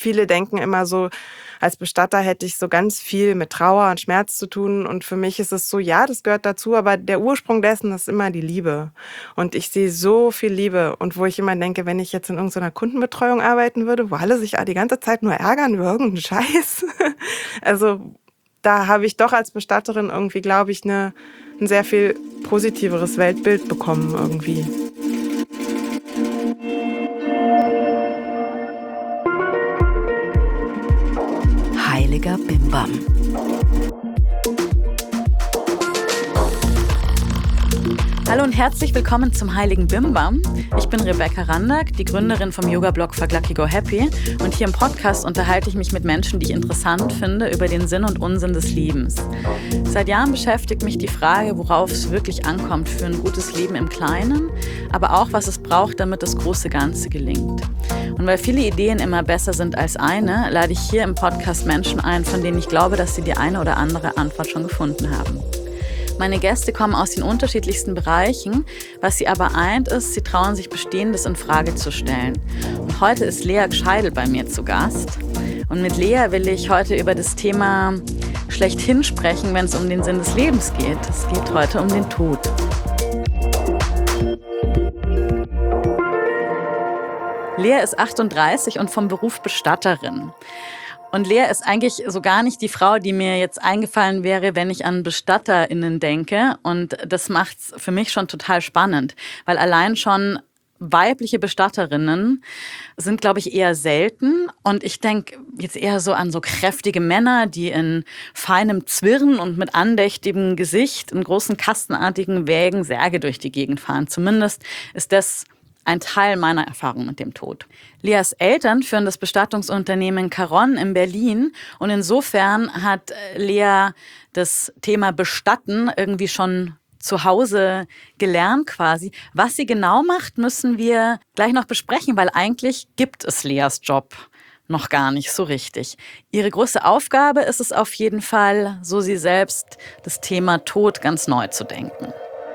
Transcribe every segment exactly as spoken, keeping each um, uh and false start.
viele denken immer so, als Bestatter hätte ich so ganz viel mit Trauer und Schmerz zu tun. Und für mich ist es so, ja, das gehört dazu, aber der Ursprung dessen ist immer die Liebe. Und ich sehe so viel Liebe. Und wo ich immer denke, wenn ich jetzt in irgendeiner Kundenbetreuung arbeiten würde, wo alle sich die ganze Zeit nur ärgern über irgendeinen Scheiß. Also da habe ich doch als Bestatterin irgendwie, glaube ich, eine, ein sehr viel positiveres Weltbild bekommen irgendwie. Heiliger Bimbam. Hallo und herzlich willkommen zum Heiligen Bimbam. Ich bin Rebecca Randack, die Gründerin vom Yoga-Blog Fuck Lucky Go Happy. Und hier im Podcast unterhalte ich mich mit Menschen, die ich interessant finde, über den Sinn und Unsinn des Lebens. Seit Jahren beschäftigt mich die Frage, worauf es wirklich ankommt für ein gutes Leben im Kleinen, aber auch, was es braucht, damit das große Ganze gelingt. Und weil viele Ideen immer besser sind als eine, lade ich hier im Podcast Menschen ein, von denen ich glaube, dass sie die eine oder andere Antwort schon gefunden haben. Meine Gäste kommen aus den unterschiedlichsten Bereichen. Was sie aber eint ist, sie trauen sich Bestehendes in Frage zu stellen. Und heute ist Lea Gscheidl bei mir zu Gast. Und mit Lea will ich heute über das Thema schlechthin sprechen, wenn es um den Sinn des Lebens geht. Es geht heute um den Tod. Lea ist achtunddreißig und vom Beruf Bestatterin. Und Lea ist eigentlich so gar nicht die Frau, die mir jetzt eingefallen wäre, wenn ich an BestatterInnen denke. Und das macht's für mich schon total spannend, weil allein schon weibliche Bestatterinnen sind, glaube ich, eher selten. Und ich denke jetzt eher so an so kräftige Männer, die in feinem Zwirn und mit andächtigem Gesicht in großen kastenartigen Wägen Särge durch die Gegend fahren. Zumindest ist das ein Teil meiner Erfahrung mit dem Tod. Leas Eltern führen das Bestattungsunternehmen Caron in Berlin und insofern hat Lea das Thema Bestatten irgendwie schon zu Hause gelernt quasi. Was sie genau macht, müssen wir gleich noch besprechen, weil eigentlich gibt es Leas Job noch gar nicht so richtig. Ihre große Aufgabe ist es auf jeden Fall, so sie selbst, das Thema Tod ganz neu zu denken.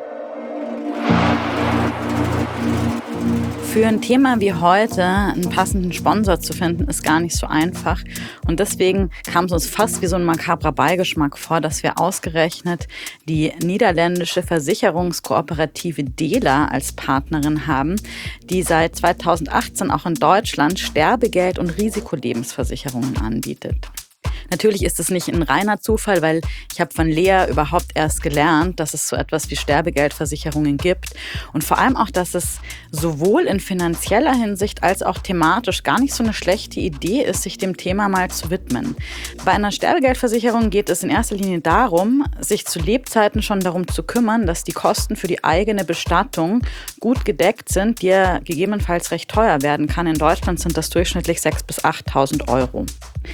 Für ein Thema wie heute einen passenden Sponsor zu finden, ist gar nicht so einfach. Und deswegen kam es uns fast wie so ein makabrer Beigeschmack vor, dass wir ausgerechnet die niederländische Versicherungskooperative Dela als Partnerin haben, die seit zweitausendachtzehn auch in Deutschland Sterbegeld- und Risikolebensversicherungen anbietet. Natürlich ist es nicht ein reiner Zufall, weil ich habe von Lea überhaupt erst gelernt, dass es so etwas wie Sterbegeldversicherungen gibt und vor allem auch, dass es sowohl in finanzieller Hinsicht als auch thematisch gar nicht so eine schlechte Idee ist, sich dem Thema mal zu widmen. Bei einer Sterbegeldversicherung geht es in erster Linie darum, sich zu Lebzeiten schon darum zu kümmern, dass die Kosten für die eigene Bestattung gut gedeckt sind, die ja gegebenenfalls recht teuer werden kann. In Deutschland sind das durchschnittlich sechstausend bis achttausend Euro.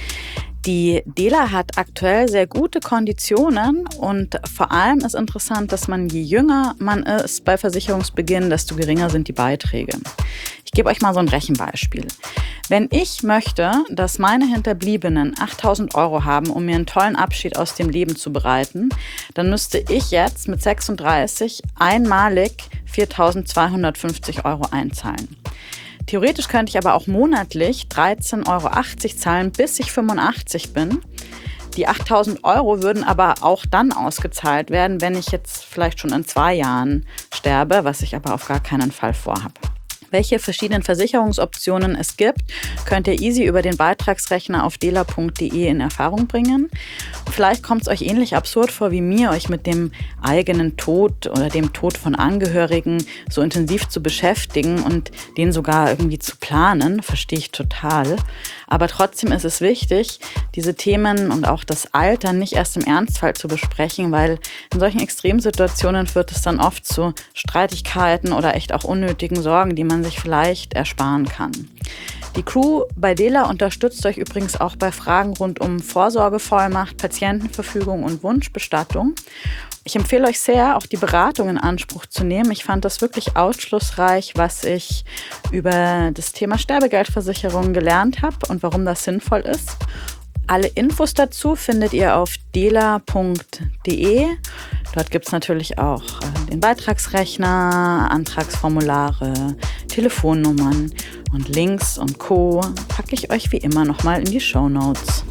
Die Dela hat aktuell sehr gute Konditionen und vor allem ist interessant, dass man, je jünger man ist bei Versicherungsbeginn, desto geringer sind die Beiträge. Ich gebe euch mal so ein Rechenbeispiel. Wenn ich möchte, dass meine Hinterbliebenen achttausend Euro haben, um mir einen tollen Abschied aus dem Leben zu bereiten, dann müsste ich jetzt mit sechsunddreißig einmalig viertausendzweihundertfünfzig Euro einzahlen. Theoretisch könnte ich aber auch monatlich dreizehn Euro achtzig zahlen, bis ich fünfundachtzig bin. Die achttausend Euro würden aber auch dann ausgezahlt werden, wenn ich jetzt vielleicht schon in zwei Jahren sterbe, was ich aber auf gar keinen Fall vorhabe. Welche verschiedenen Versicherungsoptionen es gibt, könnt ihr easy über den Beitragsrechner auf dela punkt de in Erfahrung bringen. Vielleicht kommt es euch ähnlich absurd vor wie mir, euch mit dem eigenen Tod oder dem Tod von Angehörigen so intensiv zu beschäftigen und den sogar irgendwie zu planen, verstehe ich total. Aber trotzdem ist es wichtig, diese Themen und auch das Alter nicht erst im Ernstfall zu besprechen, weil in solchen Extremsituationen führt es dann oft zu Streitigkeiten oder echt auch unnötigen Sorgen, die man sich vielleicht ersparen kann. Die Crew bei Dela unterstützt euch übrigens auch bei Fragen rund um Vorsorgevollmacht, Patientenverfügung und Wunschbestattung. Ich empfehle euch sehr, auch die Beratung in Anspruch zu nehmen. Ich fand das wirklich aufschlussreich, was ich über das Thema Sterbegeldversicherung gelernt habe und warum das sinnvoll ist. Alle Infos dazu findet ihr auf dela punkt de. Dort gibt es natürlich auch den Beitragsrechner, Antragsformulare, Telefonnummern und Links und Co. packe ich euch wie immer nochmal in die Shownotes.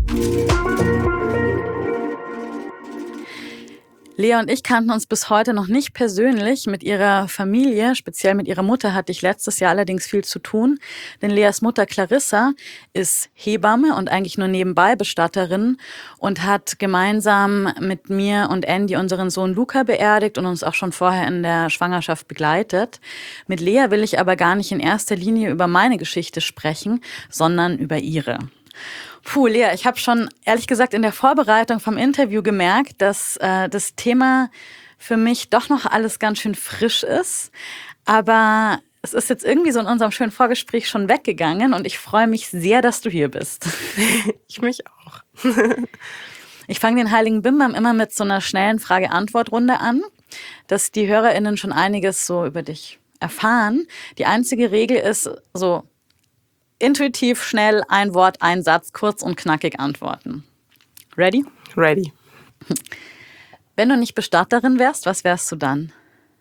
Lea und ich kannten uns bis heute noch nicht persönlich. Mit ihrer Familie, speziell mit ihrer Mutter, hatte ich letztes Jahr allerdings viel zu tun. Denn Leas Mutter Clarissa ist Hebamme und eigentlich nur nebenbei Bestatterin und hat gemeinsam mit mir und Andy unseren Sohn Luca beerdigt und uns auch schon vorher in der Schwangerschaft begleitet. Mit Lea will ich aber gar nicht in erster Linie über meine Geschichte sprechen, sondern über ihre. Puh, Lea, ich habe schon ehrlich gesagt in der Vorbereitung vom Interview gemerkt, dass äh, das Thema für mich doch noch alles ganz schön frisch ist. Aber es ist jetzt irgendwie so in unserem schönen Vorgespräch schon weggegangen und ich freue mich sehr, dass du hier bist. Ich mich auch. Ich fange den Heiligen Bimbam immer mit so einer schnellen Frage-Antwort-Runde an, dass die HörerInnen schon einiges so über dich erfahren. Die einzige Regel ist so, intuitiv, schnell, ein Wort, ein Satz, kurz und knackig antworten. Ready? Ready. Wenn du nicht Bestatterin wärst, was wärst du dann?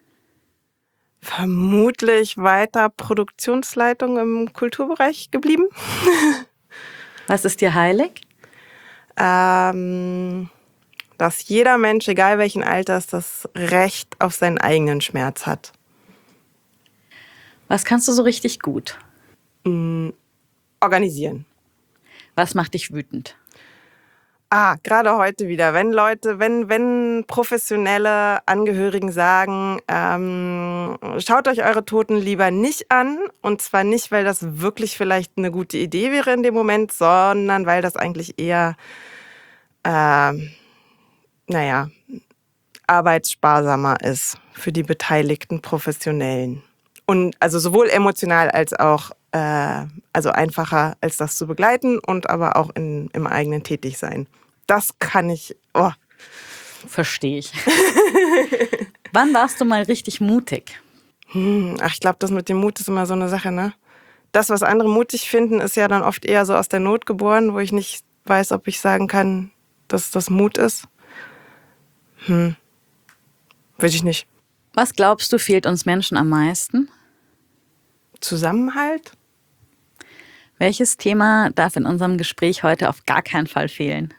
Vermutlich weiter Produktionsleitung im Kulturbereich geblieben. Was ist dir heilig? Ähm, dass jeder Mensch, egal welchen Alters, das Recht auf seinen eigenen Schmerz hat. Was kannst du so richtig gut? Mm, organisieren. Was macht dich wütend? Ah, gerade heute wieder, wenn Leute, wenn, wenn professionelle Angehörigen sagen, ähm, schaut euch eure Toten lieber nicht an, und zwar nicht, weil das wirklich vielleicht eine gute Idee wäre in dem Moment, sondern weil das eigentlich eher, äh, naja, arbeitssparsamer ist für die beteiligten Professionellen. Und also sowohl emotional als auch äh, also einfacher, als das zu begleiten und aber auch in, im eigenen Tätigsein. Das kann ich. Oh. Verstehe ich. Wann warst du mal richtig mutig? Hm, ach, ich glaube, das mit dem Mut ist immer so eine Sache, ne? Das, was andere mutig finden, ist ja dann oft eher so aus der Not geboren, wo ich nicht weiß, ob ich sagen kann, dass das Mut ist. Hm. Weiß ich nicht. Was glaubst du, fehlt uns Menschen am meisten? Zusammenhalt? Welches Thema darf in unserem Gespräch heute auf gar keinen Fall fehlen?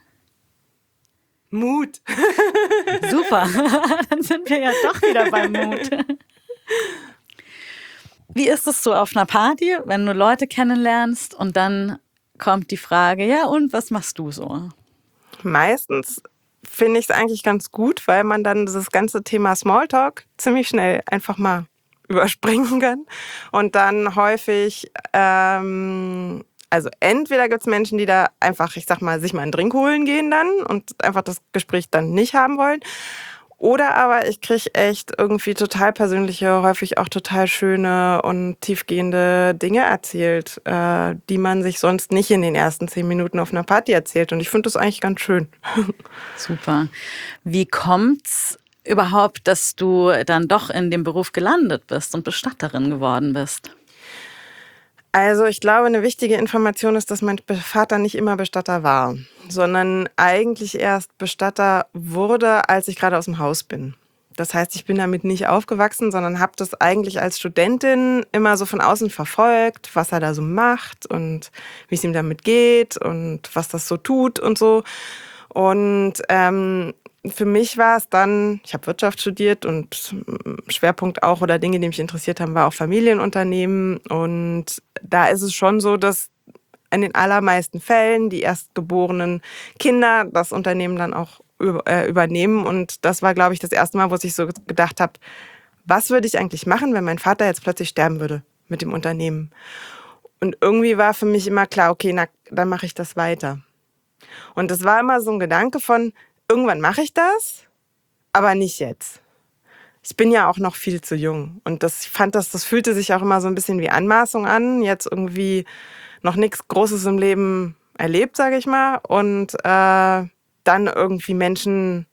Mut. Super, dann sind wir ja doch wieder beim Mut. Wie ist es so auf einer Party, wenn du Leute kennenlernst und dann kommt die Frage, ja und, was machst du so? Meistens finde ich es eigentlich ganz gut, weil man dann dieses ganze Thema Smalltalk ziemlich schnell einfach mal überspringen kann. Und dann häufig, ähm, also entweder gibt es Menschen, die da einfach, ich sag mal, sich mal einen Drink holen gehen dann und einfach das Gespräch dann nicht haben wollen. Oder aber ich kriege echt irgendwie total persönliche, häufig auch total schöne und tiefgehende Dinge erzählt, äh, die man sich sonst nicht in den ersten zehn Minuten auf einer Party erzählt. Und ich finde das eigentlich ganz schön. Super. Wie kommt's überhaupt, dass du dann doch in dem Beruf gelandet bist und Bestatterin geworden bist? Also ich glaube, eine wichtige Information ist, dass mein Vater nicht immer Bestatter war, sondern eigentlich erst Bestatter wurde, als ich gerade aus dem Haus bin. Das heißt, ich bin damit nicht aufgewachsen, sondern habe das eigentlich als Studentin immer so von außen verfolgt, was er da so macht und wie es ihm damit geht und was das so tut und so. Und ähm, für mich war es dann, ich habe Wirtschaft studiert und Schwerpunkt auch oder Dinge, die mich interessiert haben, war auch Familienunternehmen. Und da ist es schon so, dass in den allermeisten Fällen die erstgeborenen Kinder das Unternehmen dann auch übernehmen. Und das war, glaube ich, das erste Mal, wo ich so gedacht habe, was würde ich eigentlich machen, wenn mein Vater jetzt plötzlich sterben würde mit dem Unternehmen? Und irgendwie war für mich immer klar, okay, na, dann mache ich das weiter. Und es war immer so ein Gedanke von, irgendwann mache ich das, aber nicht jetzt. Ich bin ja auch noch viel zu jung. Und das, ich fand das, das fühlte sich auch immer so ein bisschen wie Anmaßung an. Jetzt irgendwie noch nichts Großes im Leben erlebt, sage ich mal. Und äh, dann irgendwie Menschen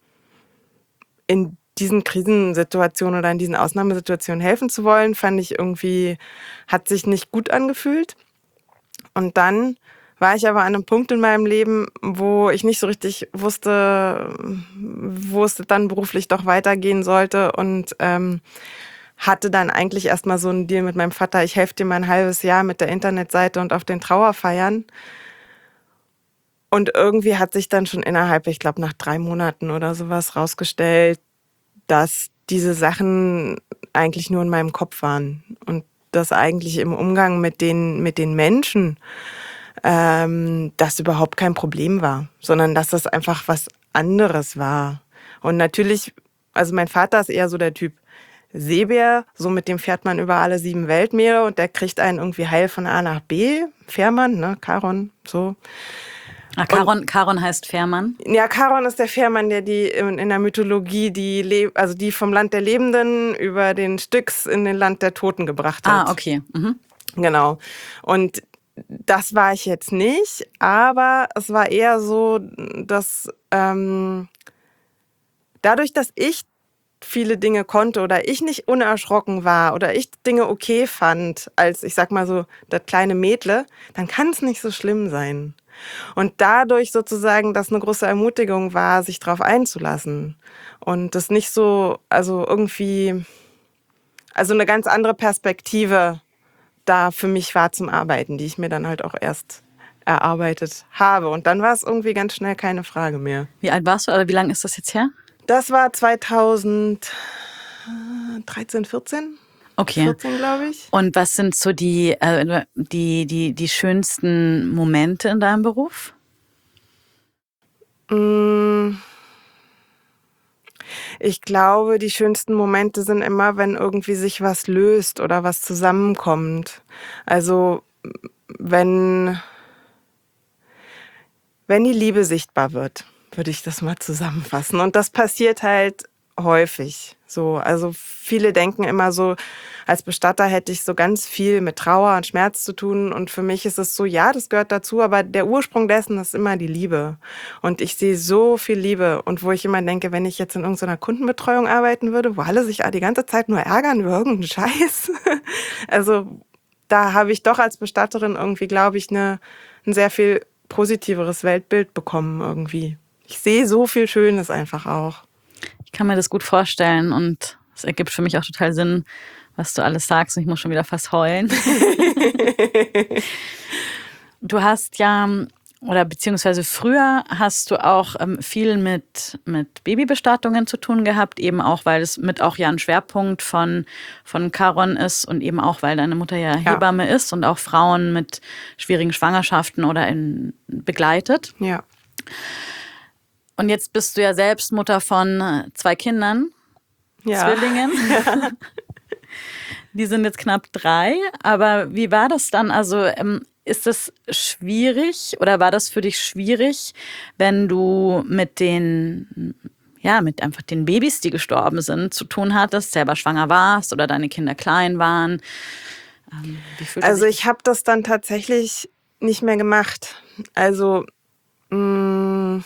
in diesen Krisensituationen oder in diesen Ausnahmesituationen helfen zu wollen, fand ich irgendwie, hat sich nicht gut angefühlt. Und dann war ich aber an einem Punkt in meinem Leben, wo ich nicht so richtig wusste, wo es dann beruflich doch weitergehen sollte und ähm, hatte dann eigentlich erstmal so einen Deal mit meinem Vater, ich helfe dir mal ein halbes Jahr mit der Internetseite und auf den Trauerfeiern. Und irgendwie hat sich dann schon innerhalb, ich glaube nach drei Monaten oder sowas rausgestellt, dass diese Sachen eigentlich nur in meinem Kopf waren und dass eigentlich im Umgang mit den, mit den Menschen ähm, das überhaupt kein Problem war, sondern dass das einfach was anderes war. Und natürlich, also mein Vater ist eher so der Typ Seebär, so mit dem fährt man über alle sieben Weltmeere und der kriegt einen irgendwie heil von A nach B, Fährmann, ne, Charon, so. Ah, Charon, Charon heißt Fährmann? Ja, Charon ist der Fährmann, der die in, in der Mythologie die, Le- also die vom Land der Lebenden über den Styx in den Land der Toten gebracht hat. Ah, okay. Mhm. Genau. Und das war ich jetzt nicht, aber es war eher so, dass ähm, dadurch, dass ich viele Dinge konnte oder ich nicht unerschrocken war oder ich Dinge okay fand, als ich sag mal so das kleine Mädle, dann kann es nicht so schlimm sein. Und dadurch sozusagen, dass eine große Ermutigung war, sich drauf einzulassen und das nicht so, also irgendwie, also eine ganz andere Perspektive da für mich war zum Arbeiten, die ich mir dann halt auch erst erarbeitet habe. Und dann war es irgendwie ganz schnell keine Frage mehr. Wie alt warst du oder wie lange ist das jetzt her? Das war zweitausenddreizehn, vierzehn. Okay. vierzehn, glaube ich. Und was sind so die, äh, die, die, die schönsten Momente in deinem Beruf? Ich glaube, die schönsten Momente sind immer, wenn irgendwie sich was löst oder was zusammenkommt. Also wenn, wenn die Liebe sichtbar wird, würde ich das mal zusammenfassen. Und das passiert halt häufig. So, also viele denken immer so, als Bestatter hätte ich so ganz viel mit Trauer und Schmerz zu tun. Und für mich ist es so, ja, das gehört dazu, aber der Ursprung dessen ist immer die Liebe. Und ich sehe so viel Liebe. Und wo ich immer denke, wenn ich jetzt in irgendeiner Kundenbetreuung arbeiten würde, wo alle sich die ganze Zeit nur ärgern über irgendeinen Scheiß. Also da habe ich doch als Bestatterin irgendwie, glaube ich, eine, ein sehr viel positiveres Weltbild bekommen irgendwie. Ich sehe so viel Schönes einfach auch. Ich kann mir das gut vorstellen und es ergibt für mich auch total Sinn, was du alles sagst und ich muss schon wieder fast heulen. Du hast ja, oder beziehungsweise früher hast du auch ähm, viel mit, mit Babybestattungen zu tun gehabt, eben auch, weil es mit auch ja ein Schwerpunkt von, von Charon ist und eben auch, weil deine Mutter ja Hebamme ja. ist und auch Frauen mit schwierigen Schwangerschaften oder in, begleitet. Ja. Und jetzt bist du ja selbst Mutter von zwei Kindern, ja. Zwillingen. Ja. Die sind jetzt knapp drei. Aber wie war das dann? Also ähm, ist das schwierig oder war das für dich schwierig, wenn du mit den, ja, mit einfach den Babys, die gestorben sind, zu tun hattest, selber schwanger warst oder deine Kinder klein waren? Ähm, wie also ich habe das dann tatsächlich nicht mehr gemacht. Also mh,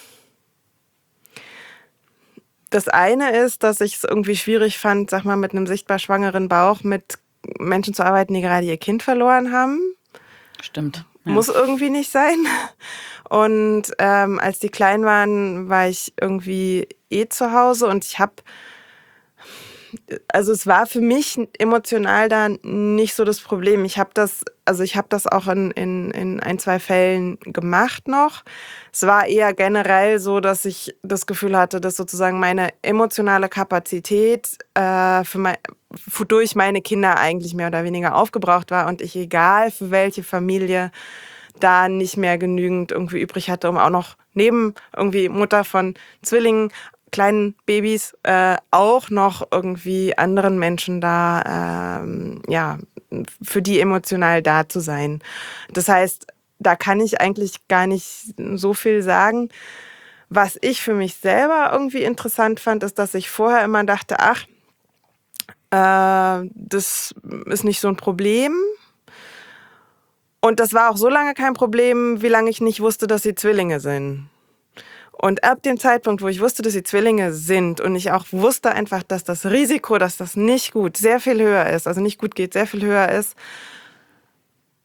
das eine ist, dass ich es irgendwie schwierig fand, sag mal, mit einem sichtbar schwangeren Bauch mit Menschen zu arbeiten, die gerade ihr Kind verloren haben. Stimmt. Ja. Muss irgendwie nicht sein. Und ähm, als die klein waren, war ich irgendwie eh zu Hause und ich habe, also es war für mich emotional da nicht so das Problem. Ich habe das, also ich habe das auch in, in, in ein, zwei Fällen gemacht noch. Es war eher generell so, dass ich das Gefühl hatte, dass sozusagen meine emotionale Kapazität äh, für mein, durch meine Kinder eigentlich mehr oder weniger aufgebraucht war und ich, egal für welche Familie, da nicht mehr genügend irgendwie übrig hatte, um auch noch neben irgendwie Mutter von Zwillingen, kleinen Babys, äh, auch noch irgendwie anderen Menschen da, ähm, ja, für die emotional da zu sein. Das heißt, da kann ich eigentlich gar nicht so viel sagen. Was ich für mich selber irgendwie interessant fand, ist, dass ich vorher immer dachte, ach, äh, das ist nicht so ein Problem. Und das war auch so lange kein Problem, wie lange ich nicht wusste, dass sie Zwillinge sind. Und ab dem Zeitpunkt, wo ich wusste, dass sie Zwillinge sind und ich auch wusste einfach, dass das Risiko, dass das nicht gut, sehr viel höher ist, also nicht gut geht, sehr viel höher ist,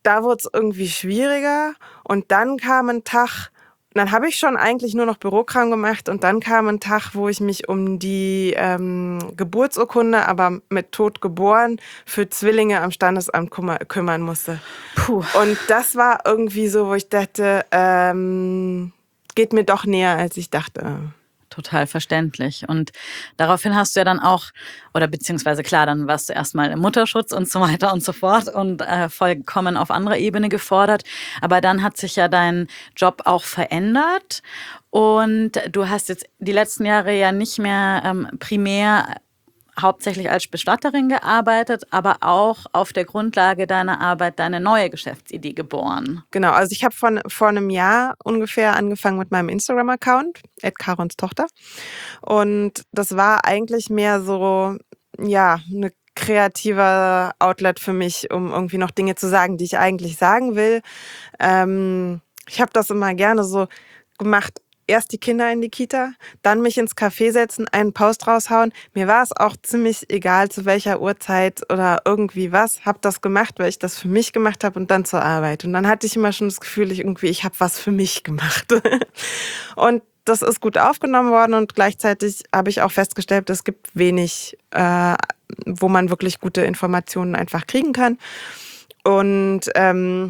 da wurde es irgendwie schwieriger und dann kam ein Tag, dann habe ich schon eigentlich nur noch Bürokram gemacht und dann kam ein Tag, wo ich mich um die ähm, Geburtsurkunde, aber mit Tod geboren, für Zwillinge am Standesamt kummer- kümmern musste. Puh. Und das war irgendwie so, wo ich dachte, ähm, geht mir doch näher, als ich dachte. Total verständlich. Und daraufhin hast du ja dann auch, oder beziehungsweise klar, dann warst du erstmal im Mutterschutz und so weiter und so fort und äh, vollkommen auf anderer Ebene gefordert. Aber dann hat sich ja dein Job auch verändert und du hast jetzt die letzten Jahre ja nicht mehr ähm, primär hauptsächlich als Bestatterin gearbeitet, aber auch auf der Grundlage deiner Arbeit deine neue Geschäftsidee geboren. Genau, also ich habe vor, vor einem Jahr ungefähr angefangen mit meinem Instagram-Account, at Karons Tochter. Und das war eigentlich mehr so, ja, eine kreativer Outlet für mich, um irgendwie noch Dinge zu sagen, die ich eigentlich sagen will. Ähm, ich habe das immer gerne so gemacht, erst die Kinder in die Kita, dann mich ins Café setzen, einen Post raushauen. Mir war es auch ziemlich egal, zu welcher Uhrzeit oder irgendwie was. Hab das gemacht, weil ich das für mich gemacht habe und dann zur Arbeit. Und dann hatte ich immer schon das Gefühl, ich irgendwie, ich habe was für mich gemacht. Und das ist gut aufgenommen worden und gleichzeitig habe ich auch festgestellt, es gibt wenig, äh, wo man wirklich gute Informationen einfach kriegen kann. Und ähm,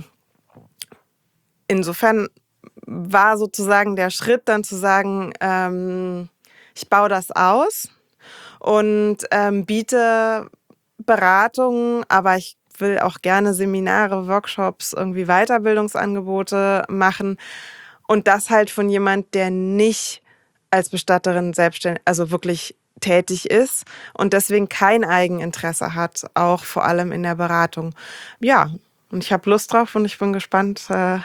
insofern war sozusagen der Schritt dann zu sagen, ähm, ich baue das aus und ähm, biete Beratungen, aber ich will auch gerne Seminare, Workshops, irgendwie Weiterbildungsangebote machen und das halt von jemand, der nicht als Bestatterin selbstständig, also wirklich tätig ist und deswegen kein Eigeninteresse hat, auch vor allem in der Beratung. Ja, und ich habe Lust drauf und ich bin gespannt, äh,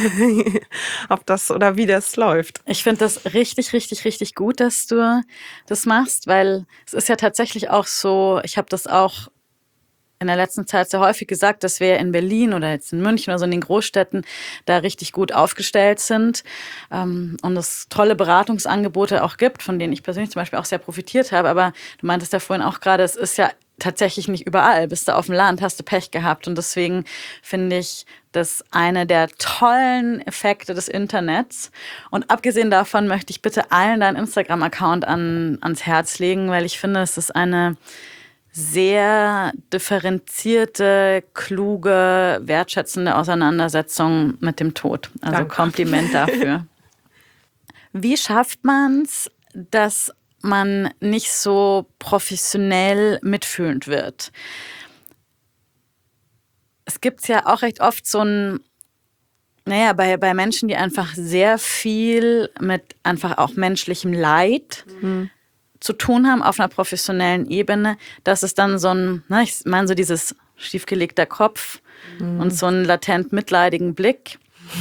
ob das oder wie das läuft. Ich finde das richtig, richtig, richtig gut, dass du das machst, weil es ist ja tatsächlich auch so, ich habe das auch in der letzten Zeit sehr häufig gesagt, dass wir in Berlin oder jetzt in München oder so in den Großstädten da richtig gut aufgestellt sind ähm, und es tolle Beratungsangebote auch gibt, von denen ich persönlich zum Beispiel auch sehr profitiert habe. Aber du meintest ja vorhin auch gerade, es ist ja tatsächlich nicht überall. Bist du auf dem Land, hast du Pech gehabt. Und deswegen finde ich das eine der tollen Effekte des Internets. Und abgesehen davon möchte ich bitte allen deinen Instagram-Account an, ans Herz legen, weil ich finde, es ist eine sehr differenzierte, kluge, wertschätzende Auseinandersetzung mit dem Tod. Also Danke. Kompliment dafür. Wie schafft man es, dass man nicht so professionell mitfühlend wird? Es gibt ja auch recht oft so ein, naja, bei, bei Menschen, die einfach sehr viel mit einfach auch menschlichem Leid mhm. zu tun haben auf einer professionellen Ebene, dass es dann so ein, na, ich meine so dieses schiefgelegter Kopf mhm. und so einen latent mitleidigen Blick.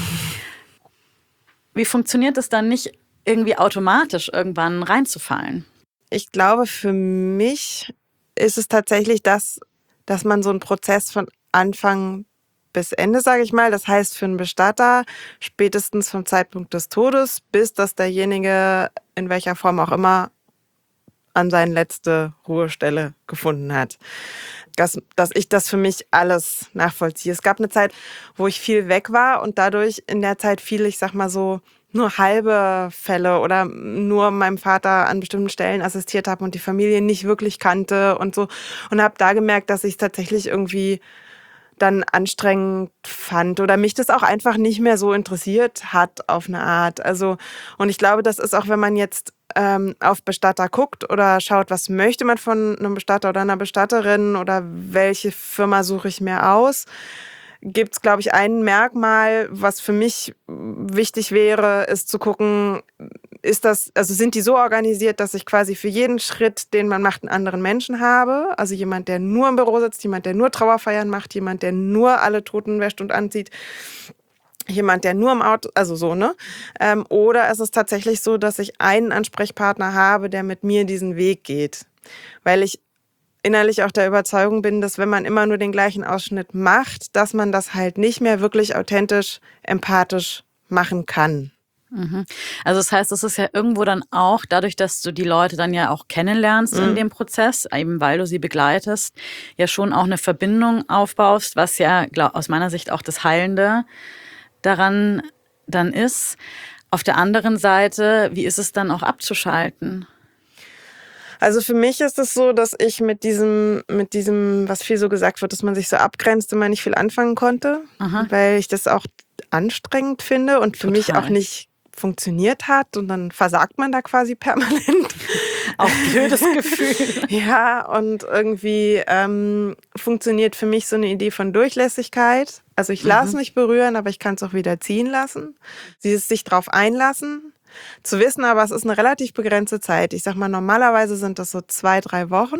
Wie funktioniert es dann nicht irgendwie automatisch irgendwann reinzufallen? Ich glaube, für mich ist es tatsächlich das, dass man so einen Prozess von Anfang bis Ende, sage ich mal, das heißt für einen Bestatter spätestens vom Zeitpunkt des Todes, bis dass derjenige in welcher Form auch immer an seine letzte Ruhestelle gefunden hat. Dass, dass ich das für mich alles nachvollziehe. Es gab eine Zeit, wo ich viel weg war und dadurch in der Zeit viel, ich sag mal so, nur halbe Fälle oder nur meinem Vater an bestimmten Stellen assistiert habe und die Familie nicht wirklich kannte und so. Und habe da gemerkt, dass ich es tatsächlich irgendwie dann anstrengend fand oder mich das auch einfach nicht mehr so interessiert hat auf eine Art. Also, und ich glaube, das ist auch, wenn man jetzt ähm, auf Bestatter guckt oder schaut, was möchte man von einem Bestatter oder einer Bestatterin oder welche Firma suche ich mir aus, gibt es, glaube ich, ein Merkmal, was für mich wichtig wäre, ist zu gucken, ist das, also sind die so organisiert, dass ich quasi für jeden Schritt, den man macht, einen anderen Menschen habe? Also jemand, der nur im Büro sitzt, jemand, der nur Trauerfeiern macht, jemand, der nur alle Toten wäscht und anzieht, jemand, der nur im Auto, also so, ne? Ähm, oder ist es tatsächlich so, dass ich einen Ansprechpartner habe, der mit mir diesen Weg geht? Weil ich innerlich auch der Überzeugung bin, dass wenn man immer nur den gleichen Ausschnitt macht, dass man das halt nicht mehr wirklich authentisch, empathisch machen kann. Mhm. Also das heißt, es ist ja irgendwo dann auch, dadurch, dass du die Leute dann ja auch kennenlernst mhm. in dem Prozess, eben weil du sie begleitest, ja schon auch eine Verbindung aufbaust, was ja glaub, aus meiner Sicht auch das Heilende daran dann ist. Auf der anderen Seite, wie ist es dann auch abzuschalten? Also für mich ist es so, dass ich mit diesem, mit diesem, was viel so gesagt wird, dass man sich so abgrenzt, immer nicht viel anfangen konnte, Aha. weil ich das auch anstrengend finde und für Total. mich auch nicht funktioniert hat und dann versagt man da quasi permanent. Auch blödes Gefühl. Ja, und irgendwie ähm, funktioniert für mich so eine Idee von Durchlässigkeit. Also ich lasse mhm. mich berühren, aber ich kann es auch wieder ziehen lassen. Dieses sich drauf einlassen. Zu wissen aber, es ist eine relativ begrenzte Zeit. Ich sag mal, normalerweise sind das so zwei, drei Wochen.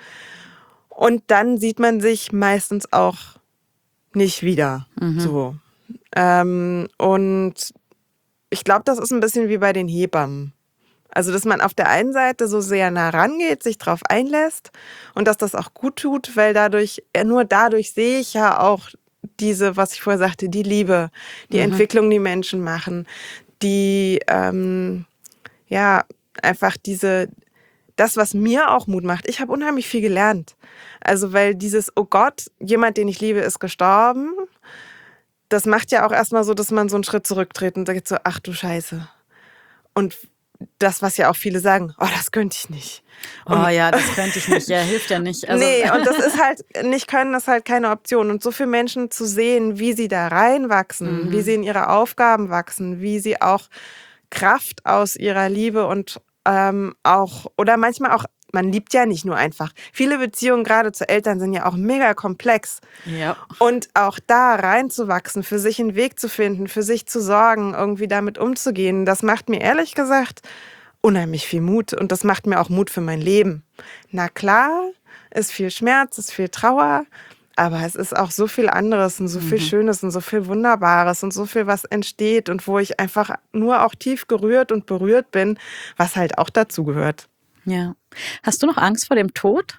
Und dann sieht man sich meistens auch nicht wieder. Mhm. So. Ähm, und ich glaube, das ist ein bisschen wie bei den Hebammen. Also, dass man auf der einen Seite so sehr nah rangeht, sich drauf einlässt und dass das auch gut tut, weil dadurch, nur dadurch sehe ich ja auch diese, was ich vorher sagte, die Liebe, die mhm. Entwicklung, die Menschen machen, die, ähm, ja, einfach diese, das, was mir auch Mut macht. Ich habe unheimlich viel gelernt. Also, weil dieses, oh Gott, jemand, den ich liebe, ist gestorben. Das macht ja auch erstmal so, dass man so einen Schritt zurücktritt und sagt so, ach du Scheiße. Und das, was ja auch viele sagen, oh, das könnte ich nicht. Und oh ja, das könnte ich nicht. Ja, hilft ja nicht. Also nee, und das ist halt, nicht können, das ist halt keine Option. Und so viele Menschen zu sehen, wie sie da reinwachsen, mhm. wie sie in ihre Aufgaben wachsen, wie sie auch Kraft aus ihrer Liebe und ähm, auch, oder manchmal auch, man liebt ja nicht nur einfach. Viele Beziehungen, gerade zu Eltern, sind ja auch mega komplex. Ja. Und auch da reinzuwachsen, für sich einen Weg zu finden, für sich zu sorgen, irgendwie damit umzugehen, das macht mir ehrlich gesagt unheimlich viel Mut. Und das macht mir auch Mut für mein Leben. Na klar, ist viel Schmerz, ist viel Trauer, aber es ist auch so viel anderes und so viel mhm. Schönes und so viel Wunderbares und so viel, was entsteht und wo ich einfach nur auch tief gerührt und berührt bin, was halt auch dazu gehört. Ja. Hast du noch Angst vor dem Tod?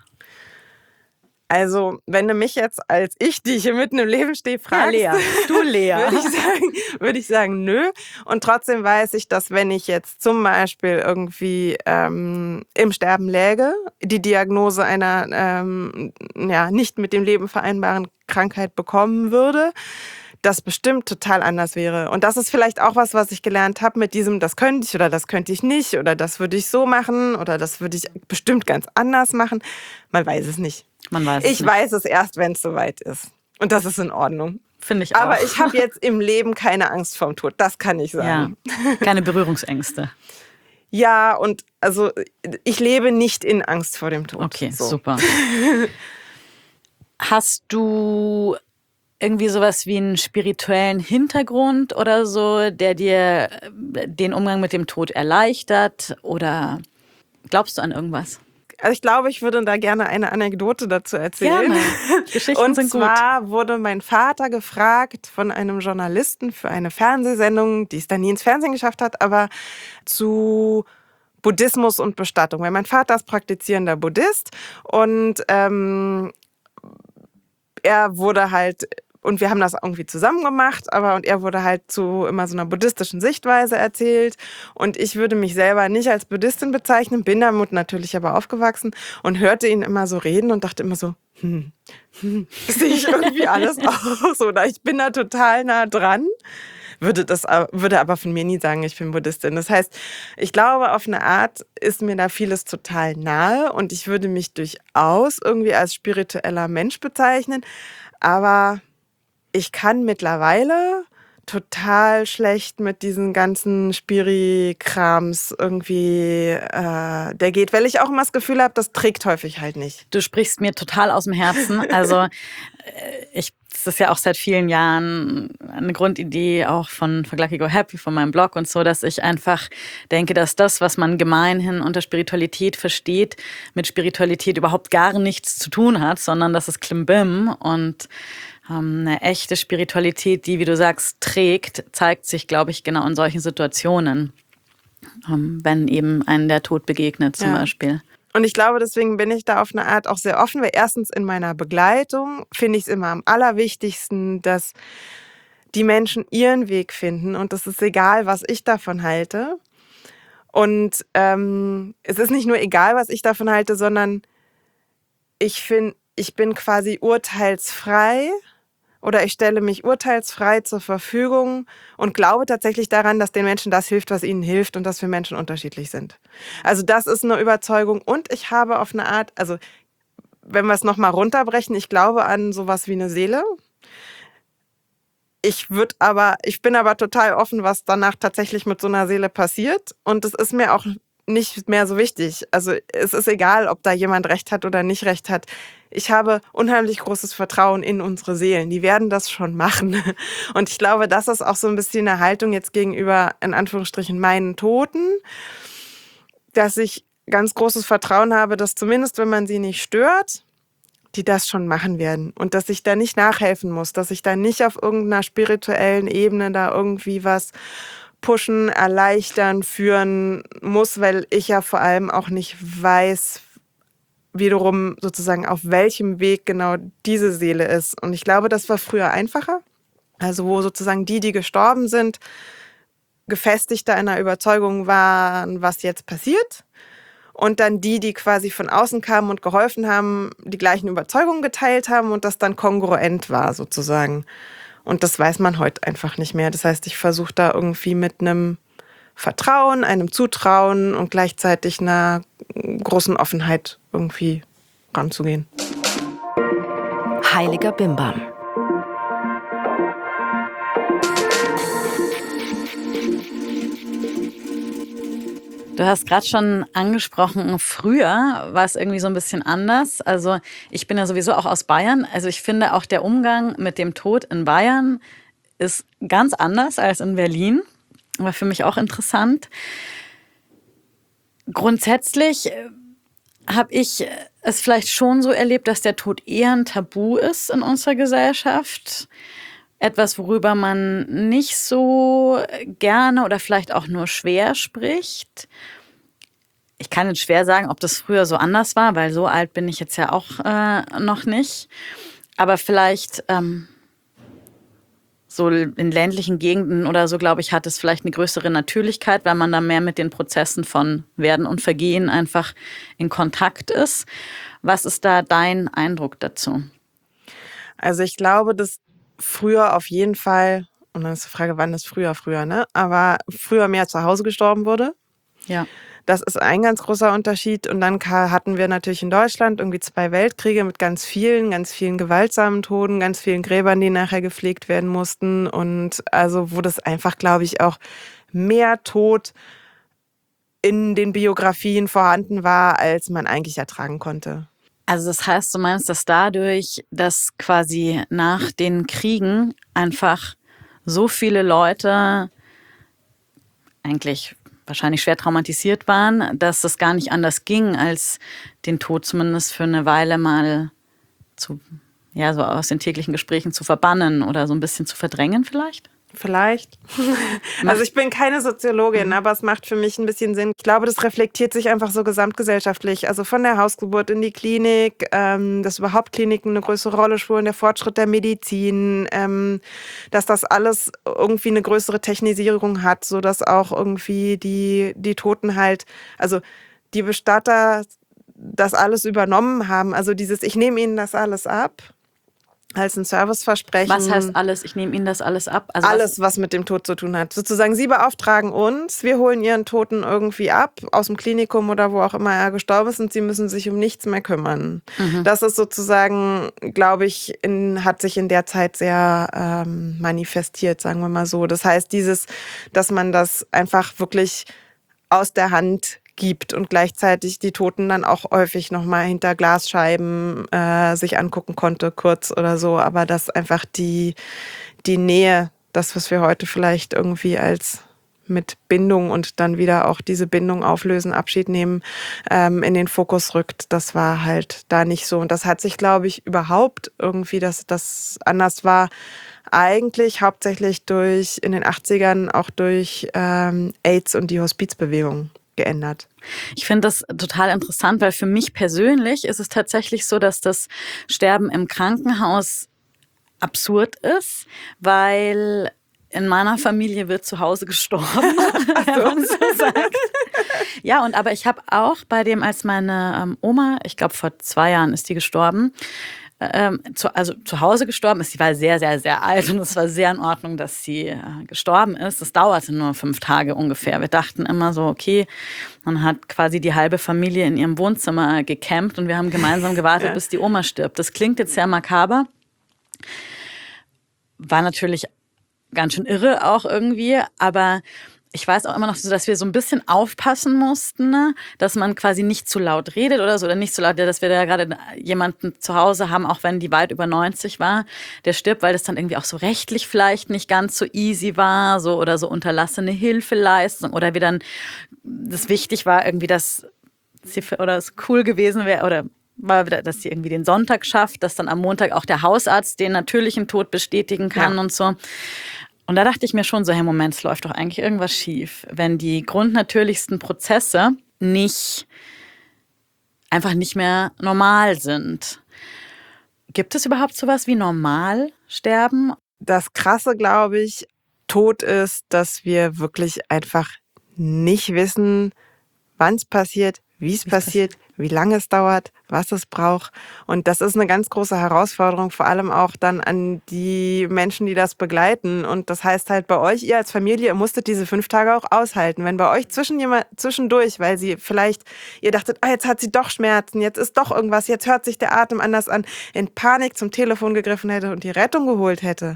Also, wenn du mich jetzt als ich, die hier mitten im Leben stehe, fragst, ja, Lea. Du Lea, würde ich sagen, würde ich sagen, nö. Und trotzdem weiß ich, dass wenn ich jetzt zum Beispiel irgendwie ähm, im Sterben läge, die Diagnose einer ähm, ja nicht mit dem Leben vereinbaren Krankheit bekommen würde, das bestimmt total anders wäre. Und das ist vielleicht auch was, was ich gelernt habe mit diesem, das könnte ich oder das könnte ich nicht oder das würde ich so machen oder das würde ich bestimmt ganz anders machen. Man weiß es nicht. Man weiß es ich nicht. weiß es erst, wenn es soweit ist. Und das ist in Ordnung. Finde ich auch. Aber ich habe jetzt im Leben keine Angst vorm Tod. Das kann ich sagen. Ja, keine Berührungsängste. Ja, und also ich lebe nicht in Angst vor dem Tod. Okay, so. Super. Hast du irgendwie sowas wie einen spirituellen Hintergrund oder so, der dir den Umgang mit dem Tod erleichtert? Oder glaubst du an irgendwas? Also ich glaube, ich würde da gerne eine Anekdote dazu erzählen. Gerne. Geschichten Und sind gut. Und zwar wurde mein Vater gefragt von einem Journalisten für eine Fernsehsendung, die es dann nie ins Fernsehen geschafft hat, aber zu Buddhismus und Bestattung. Weil mein Vater ist praktizierender Buddhist und ähm, er wurde halt, und wir haben das irgendwie zusammen gemacht, aber und er wurde halt zu immer so einer buddhistischen Sichtweise erzählt. Und ich würde mich selber nicht als Buddhistin bezeichnen, bin damit natürlich aber aufgewachsen und hörte ihn immer so reden und dachte immer so, hm, hm, sehe ich irgendwie alles aus oder ich bin da total nah dran. Würde das würde aber von mir nie sagen, ich bin Buddhistin. Das heißt, ich glaube, auf eine Art ist mir da vieles total nahe und ich würde mich durchaus irgendwie als spiritueller Mensch bezeichnen, aber ich kann mittlerweile total schlecht mit diesen ganzen Spiri-Krams irgendwie, äh, der geht, weil ich auch immer das Gefühl habe, das trägt häufig halt nicht. Du sprichst mir total aus dem Herzen. Also ich, das ist ja auch seit vielen Jahren eine Grundidee auch von For Lucky Go Happy, von meinem Blog und so, dass ich einfach denke, dass das, was man gemeinhin unter Spiritualität versteht, mit Spiritualität überhaupt gar nichts zu tun hat, sondern das ist Klimbim und eine echte Spiritualität, die, wie du sagst, trägt, zeigt sich, glaube ich, genau in solchen Situationen, wenn eben einem der Tod begegnet zum ja. Beispiel. Und ich glaube, deswegen bin ich da auf eine Art auch sehr offen, weil erstens in meiner Begleitung finde ich es immer am allerwichtigsten, dass die Menschen ihren Weg finden und es ist egal, was ich davon halte. Und ähm, es ist nicht nur egal, was ich davon halte, sondern ich finde, ich bin quasi urteilsfrei oder ich stelle mich urteilsfrei zur Verfügung und glaube tatsächlich daran, dass den Menschen das hilft, was ihnen hilft und dass wir Menschen unterschiedlich sind. Also das ist eine Überzeugung und ich habe auf eine Art, also wenn wir es nochmal runterbrechen, ich glaube an sowas wie eine Seele. Ich würde aber, ich bin aber total offen, was danach tatsächlich mit so einer Seele passiert. Und es ist mir auch nicht mehr so wichtig. Also es ist egal, ob da jemand recht hat oder nicht recht hat. Ich habe unheimlich großes Vertrauen in unsere Seelen. Die werden das schon machen. Und ich glaube, das ist auch so ein bisschen eine Haltung jetzt gegenüber, in Anführungsstrichen, meinen Toten, dass ich ganz großes Vertrauen habe, dass zumindest, wenn man sie nicht stört, die das schon machen werden und dass ich da nicht nachhelfen muss, dass ich da nicht auf irgendeiner spirituellen Ebene da irgendwie was pushen, erleichtern, führen muss, weil ich ja vor allem auch nicht weiß, wiederum sozusagen auf welchem Weg genau diese Seele ist. Und ich glaube, das war früher einfacher. Also wo sozusagen die, die gestorben sind, gefestigter in der Überzeugung waren, was jetzt passiert. Und dann die, die quasi von außen kamen und geholfen haben, die gleichen Überzeugungen geteilt haben und das dann kongruent war sozusagen. Und das weiß man heute einfach nicht mehr. Das heißt, ich versuche da irgendwie mit einem Vertrauen, einem Zutrauen und gleichzeitig einer großen Offenheit irgendwie ranzugehen. Heiliger Bimbam. Du hast gerade schon angesprochen, früher war es irgendwie so ein bisschen anders. Also ich bin ja sowieso auch aus Bayern. Also ich finde auch der Umgang mit dem Tod in Bayern ist ganz anders als in Berlin. War für mich auch interessant. Grundsätzlich habe ich es vielleicht schon so erlebt, dass der Tod eher ein Tabu ist in unserer Gesellschaft. Etwas, worüber man nicht so gerne oder vielleicht auch nur schwer spricht. Ich kann jetzt schwer sagen, ob das früher so anders war, weil so alt bin ich jetzt ja auch äh, noch nicht. Aber vielleicht ähm, so in ländlichen Gegenden oder so, glaube ich, hat es vielleicht eine größere Natürlichkeit, weil man da mehr mit den Prozessen von Werden und Vergehen einfach in Kontakt ist. Was ist da dein Eindruck dazu? Also ich glaube, dass früher auf jeden Fall, und dann ist die Frage, wann ist früher früher, ne? Aber früher mehr zu Hause gestorben wurde. Ja. Das ist ein ganz großer Unterschied. Und dann hatten wir natürlich in Deutschland irgendwie zwei Weltkriege mit ganz vielen, ganz vielen gewaltsamen Toten, ganz vielen Gräbern, die nachher gepflegt werden mussten. Und also wo das einfach, glaube ich, auch mehr Tod in den Biografien vorhanden war, als man eigentlich ertragen konnte. Also das heißt, du meinst, dass dadurch, dass quasi nach den Kriegen einfach so viele Leute eigentlich wahrscheinlich schwer traumatisiert waren, dass es gar nicht anders ging, als den Tod zumindest für eine Weile mal zu, ja, so aus den täglichen Gesprächen zu verbannen oder so ein bisschen zu verdrängen vielleicht? Vielleicht. Also ich bin keine Soziologin, mhm. aber es macht für mich ein bisschen Sinn. Ich glaube, das reflektiert sich einfach so gesamtgesellschaftlich. Also von der Hausgeburt in die Klinik, ähm, dass überhaupt Kliniken eine größere Rolle spielen, der Fortschritt der Medizin, ähm, dass das alles irgendwie eine größere Technisierung hat, sodass auch irgendwie die, die Toten halt, also die Bestatter das alles übernommen haben. Also dieses, ich nehme ihnen das alles ab. Als ein Serviceversprechen. Was heißt alles? Ich nehme Ihnen das alles ab? Also alles, was, was mit dem Tod zu tun hat. Sozusagen, Sie beauftragen uns, wir holen Ihren Toten irgendwie ab, aus dem Klinikum oder wo auch immer er gestorben ist und Sie müssen sich um nichts mehr kümmern. Mhm. Das ist sozusagen, glaube ich, in, hat sich in der Zeit sehr ähm, manifestiert, sagen wir mal so. Das heißt, dieses, dass man das einfach wirklich aus der Hand gibt und gleichzeitig die Toten dann auch häufig nochmal hinter Glasscheiben äh, sich angucken konnte, kurz oder so. Aber dass einfach die, die Nähe, das, was wir heute vielleicht irgendwie als mit Bindung und dann wieder auch diese Bindung auflösen, Abschied nehmen, ähm, in den Fokus rückt, das war halt da nicht so. Und das hat sich, glaube ich, überhaupt irgendwie, dass das anders war, eigentlich hauptsächlich durch, in den achtzigern, auch durch ähm, AIDS und die Hospizbewegung geändert. Ich finde das total interessant, weil für mich persönlich ist es tatsächlich so, dass das Sterben im Krankenhaus absurd ist, weil in meiner Familie wird zu Hause gestorben, wenn man so sagt. Ja, und aber ich habe auch bei dem, als meine ähm, Oma, ich glaube vor zwei Jahren ist die gestorben, ähm, zu, also zu Hause gestorben ist. Sie war sehr, sehr, sehr alt und es war sehr in Ordnung, dass sie äh, gestorben ist. Es dauerte nur fünf Tage ungefähr. Wir dachten immer so, okay, man hat quasi die halbe Familie in ihrem Wohnzimmer gecampt und wir haben gemeinsam gewartet, ja. bis die Oma stirbt. Das klingt jetzt sehr makaber. War natürlich ganz schön irre auch irgendwie, aber ich weiß auch immer noch so, dass wir so ein bisschen aufpassen mussten, ne? Dass man quasi nicht zu laut redet oder so, oder nicht zu laut, dass wir da gerade jemanden zu Hause haben, auch wenn die weit über neunzig war, der stirbt, weil das dann irgendwie auch so rechtlich vielleicht nicht ganz so easy war, so oder so unterlassene Hilfeleistung oder wie dann das wichtig war irgendwie, dass sie oder es cool gewesen wäre oder war wieder, dass sie irgendwie den Sonntag schafft, dass dann am Montag auch der Hausarzt den natürlichen Tod bestätigen kann, ja. und so. Und da dachte ich mir schon so, hey, Moment, es läuft doch eigentlich irgendwas schief, wenn die grundnatürlichsten Prozesse nicht, einfach nicht mehr normal sind. Gibt es überhaupt sowas wie normal sterben? Das Krasse, glaube ich, Tod ist, dass wir wirklich einfach nicht wissen, wann es passiert, wie es passiert, wie lange es dauert, was es braucht. Und das ist eine ganz große Herausforderung, vor allem auch dann an die Menschen, die das begleiten. Und das heißt halt bei euch, ihr als Familie, ihr musstet diese fünf Tage auch aushalten. Wenn bei euch zwischen jemand, zwischendurch, weil sie vielleicht, ihr dachtet, ah, jetzt hat sie doch Schmerzen, jetzt ist doch irgendwas, jetzt hört sich der Atem anders an, in Panik zum Telefon gegriffen hätte und die Rettung geholt hätte,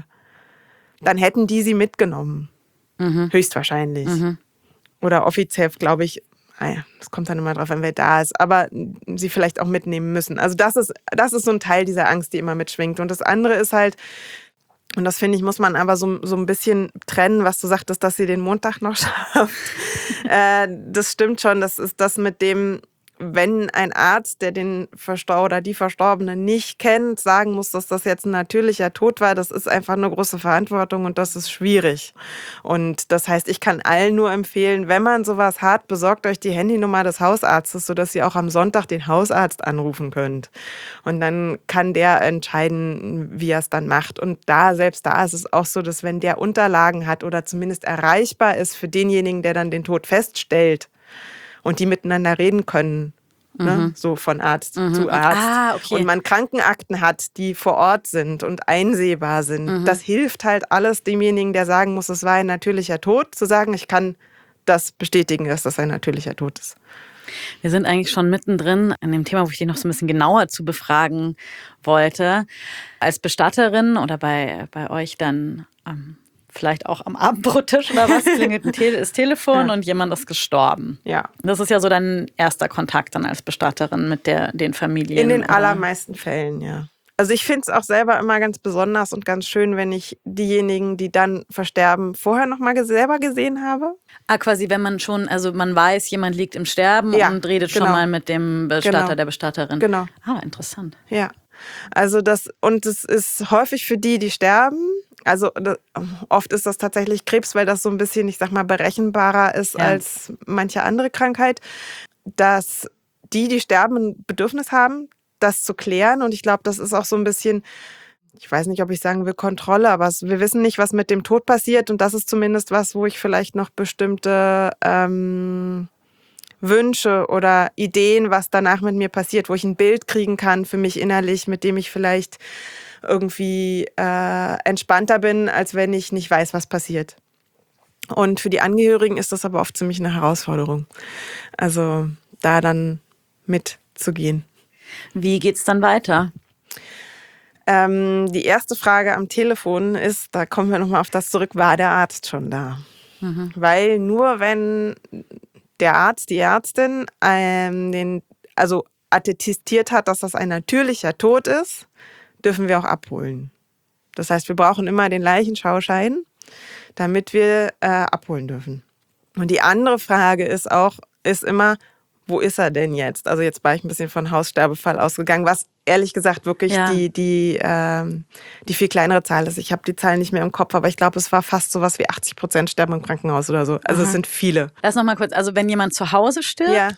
dann hätten die sie mitgenommen. Mhm. Höchstwahrscheinlich. Mhm. Oder offiziell, glaube ich, naja, das kommt dann immer drauf an, wer da ist, aber sie vielleicht auch mitnehmen müssen. Also das ist, das ist so ein Teil dieser Angst, die immer mitschwingt. Und das andere ist halt, und das finde ich, muss man aber so, so ein bisschen trennen, was du sagtest, dass sie den Montag noch schafft. äh, das stimmt schon, das ist das mit dem, wenn ein Arzt, der den Verstor- oder die Verstorbene nicht kennt, sagen muss, dass das jetzt ein natürlicher Tod war, das ist einfach eine große Verantwortung und das ist schwierig. Und das heißt, ich kann allen nur empfehlen, wenn man sowas hat, besorgt euch die Handynummer des Hausarztes, sodass ihr auch am Sonntag den Hausarzt anrufen könnt. Und dann kann der entscheiden, wie er es dann macht. Und da, selbst da ist es auch so, dass wenn der Unterlagen hat oder zumindest erreichbar ist für denjenigen, der dann den Tod feststellt, und die miteinander reden können, mhm. ne? So von Arzt mhm. zu Arzt. Ah, okay. Und man Krankenakten hat, die vor Ort sind und einsehbar sind. Mhm. Das hilft halt alles demjenigen, der sagen muss, es war ein natürlicher Tod, zu sagen, ich kann das bestätigen, dass das ein natürlicher Tod ist. Wir sind eigentlich schon mittendrin in dem Thema, wo ich dich noch so ein bisschen genauer zu befragen wollte. Als Bestatterin oder bei, bei euch dann ähm, vielleicht auch am Abendbrottisch oder was, klingelt ein Tele- das Telefon ja. und jemand ist gestorben. Ja. Das ist ja so dein erster Kontakt dann als Bestatterin mit der, den Familien. In den oder? allermeisten Fällen, ja. Also ich finde es auch selber immer ganz besonders und ganz schön, wenn ich diejenigen, die dann versterben, vorher noch mal selber gesehen habe. Ah, quasi, wenn man schon, also man weiß, jemand liegt im Sterben ja, und redet genau. schon mal mit dem Bestatter, genau. der Bestatterin. Genau. Ah, interessant. Ja. Also das, und es ist häufig für die, die sterben. Also das, oft ist das tatsächlich Krebs, weil das so ein bisschen, ich sag mal, berechenbarer ist ja. als manche andere Krankheit, dass die, die sterben, ein Bedürfnis haben, das zu klären. Und ich glaube, das ist auch so ein bisschen, ich weiß nicht, ob ich sagen will Kontrolle, aber wir wissen nicht, was mit dem Tod passiert. Und das ist zumindest was, wo ich vielleicht noch bestimmte ähm, Wünsche oder Ideen, was danach mit mir passiert, wo ich ein Bild kriegen kann für mich innerlich, mit dem ich vielleicht irgendwie äh, entspannter bin, als wenn ich nicht weiß, was passiert. Und für die Angehörigen ist das aber oft ziemlich eine Herausforderung. Also da dann mitzugehen. Wie geht's dann weiter? Ähm, die erste Frage am Telefon ist, da kommen wir nochmal auf das zurück, war der Arzt schon da? Mhm. Weil nur wenn der Arzt, die Ärztin ähm, den, also attestiert hat, dass das ein natürlicher Tod ist, dürfen wir auch abholen. Das heißt, wir brauchen immer den Leichenschauschein, damit wir äh, abholen dürfen. Und die andere Frage ist auch, ist immer, wo ist er denn jetzt? Also jetzt war ich ein bisschen von Haussterbefall ausgegangen, was ehrlich gesagt wirklich ja. die, die, ähm, die viel kleinere Zahl ist. Ich habe die Zahl nicht mehr im Kopf, aber ich glaube, es war fast so was wie achtzig Prozent sterben im Krankenhaus oder so. Also Aha. es sind viele. Lass noch mal kurz, also wenn jemand zu Hause stirbt, ja.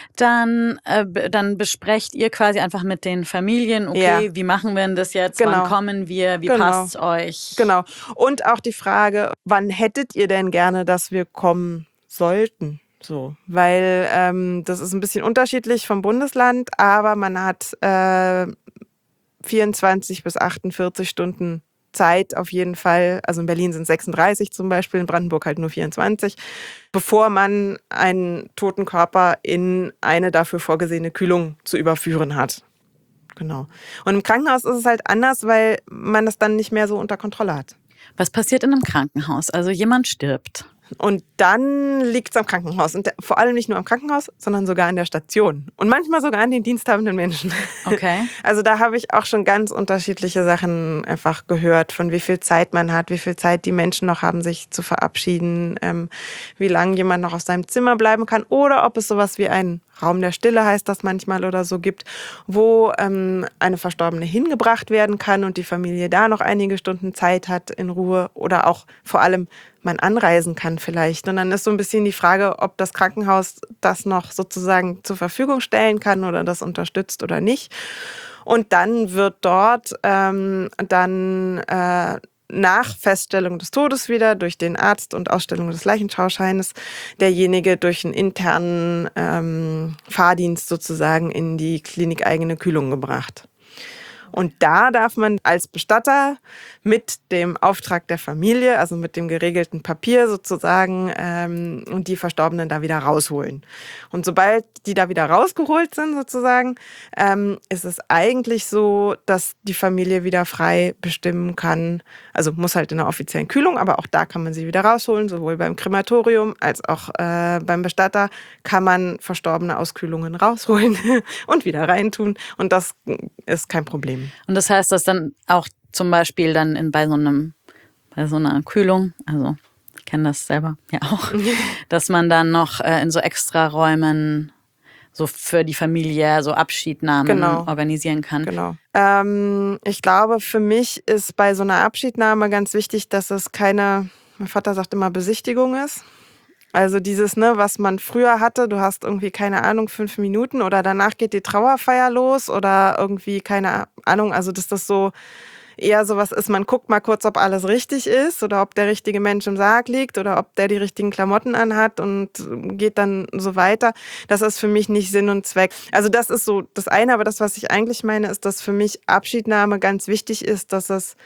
dann, äh, dann besprecht ihr quasi einfach mit den Familien, okay, ja. wie machen wir denn das jetzt, genau. wann kommen wir, wie genau. passt's euch? Genau. Und auch die Frage, wann hättet ihr denn gerne, dass wir kommen sollten? So, weil ähm, das ist ein bisschen unterschiedlich vom Bundesland, aber man hat äh, vierundzwanzig bis achtundvierzig Stunden Zeit auf jeden Fall. Also in Berlin sind es sechsunddreißig zum Beispiel, in Brandenburg halt nur vierundzwanzig, bevor man einen toten Körper in eine dafür vorgesehene Kühlung zu überführen hat. Genau. Und im Krankenhaus ist es halt anders, weil man das dann nicht mehr so unter Kontrolle hat. Was passiert in einem Krankenhaus? Also jemand stirbt. Und dann liegt es am Krankenhaus. Und vor allem nicht nur am Krankenhaus, sondern sogar an der Station. Und manchmal sogar an den diensthabenden Menschen. Okay. Also da habe ich auch schon ganz unterschiedliche Sachen einfach gehört, von wie viel Zeit man hat, wie viel Zeit die Menschen noch haben, sich zu verabschieden, ähm, wie lange jemand noch auf seinem Zimmer bleiben kann oder ob es sowas wie einen Raum der Stille heißt das manchmal oder so gibt, wo ähm, eine Verstorbene hingebracht werden kann und die Familie da noch einige Stunden Zeit hat in Ruhe oder auch vor allem man anreisen kann vielleicht. Und dann ist so ein bisschen die Frage, ob das Krankenhaus das noch sozusagen zur Verfügung stellen kann oder das unterstützt oder nicht. Und dann wird dort ähm, dann äh, nach Feststellung des Todes wieder durch den Arzt und Ausstellung des Leichenschauscheines derjenige durch einen internen ähm, Fahrdienst sozusagen in die klinikeigene Kühlung gebracht. Und da darf man als Bestatter mit dem Auftrag der Familie, also mit dem geregelten Papier sozusagen, ähm, und die Verstorbenen da wieder rausholen. Und sobald die da wieder rausgeholt sind sozusagen, ähm, ist es eigentlich so, dass die Familie wieder frei bestimmen kann. Also muss halt in einer offiziellen Kühlung, aber auch da kann man sie wieder rausholen. Sowohl beim Krematorium als auch äh, beim Bestatter kann man Verstorbene aus Kühlungen rausholen und wieder reintun. Und das ist kein Problem. Und das heißt, dass dann auch zum Beispiel dann in, bei so einem, bei so einer Kühlung, also ich kenne das selber ja auch, dass man dann noch äh, in so Extraräumen so für die Familie so Abschiednahmen genau. organisieren kann. Genau. Ähm, ich glaube, für mich ist bei so einer Abschiednahme ganz wichtig, dass es keine, mein Vater sagt immer, Besichtigung ist. Also dieses, ne, was man früher hatte, du hast irgendwie, keine Ahnung, fünf Minuten oder danach geht die Trauerfeier los oder irgendwie, keine Ahnung, also dass das so eher sowas ist, man guckt mal kurz, ob alles richtig ist oder ob der richtige Mensch im Sarg liegt oder ob der die richtigen Klamotten anhat und geht dann so weiter. Das ist für mich nicht Sinn und Zweck. Also das ist so das eine, aber das, was ich eigentlich meine, ist, dass für mich Abschiednahme ganz wichtig ist, dass es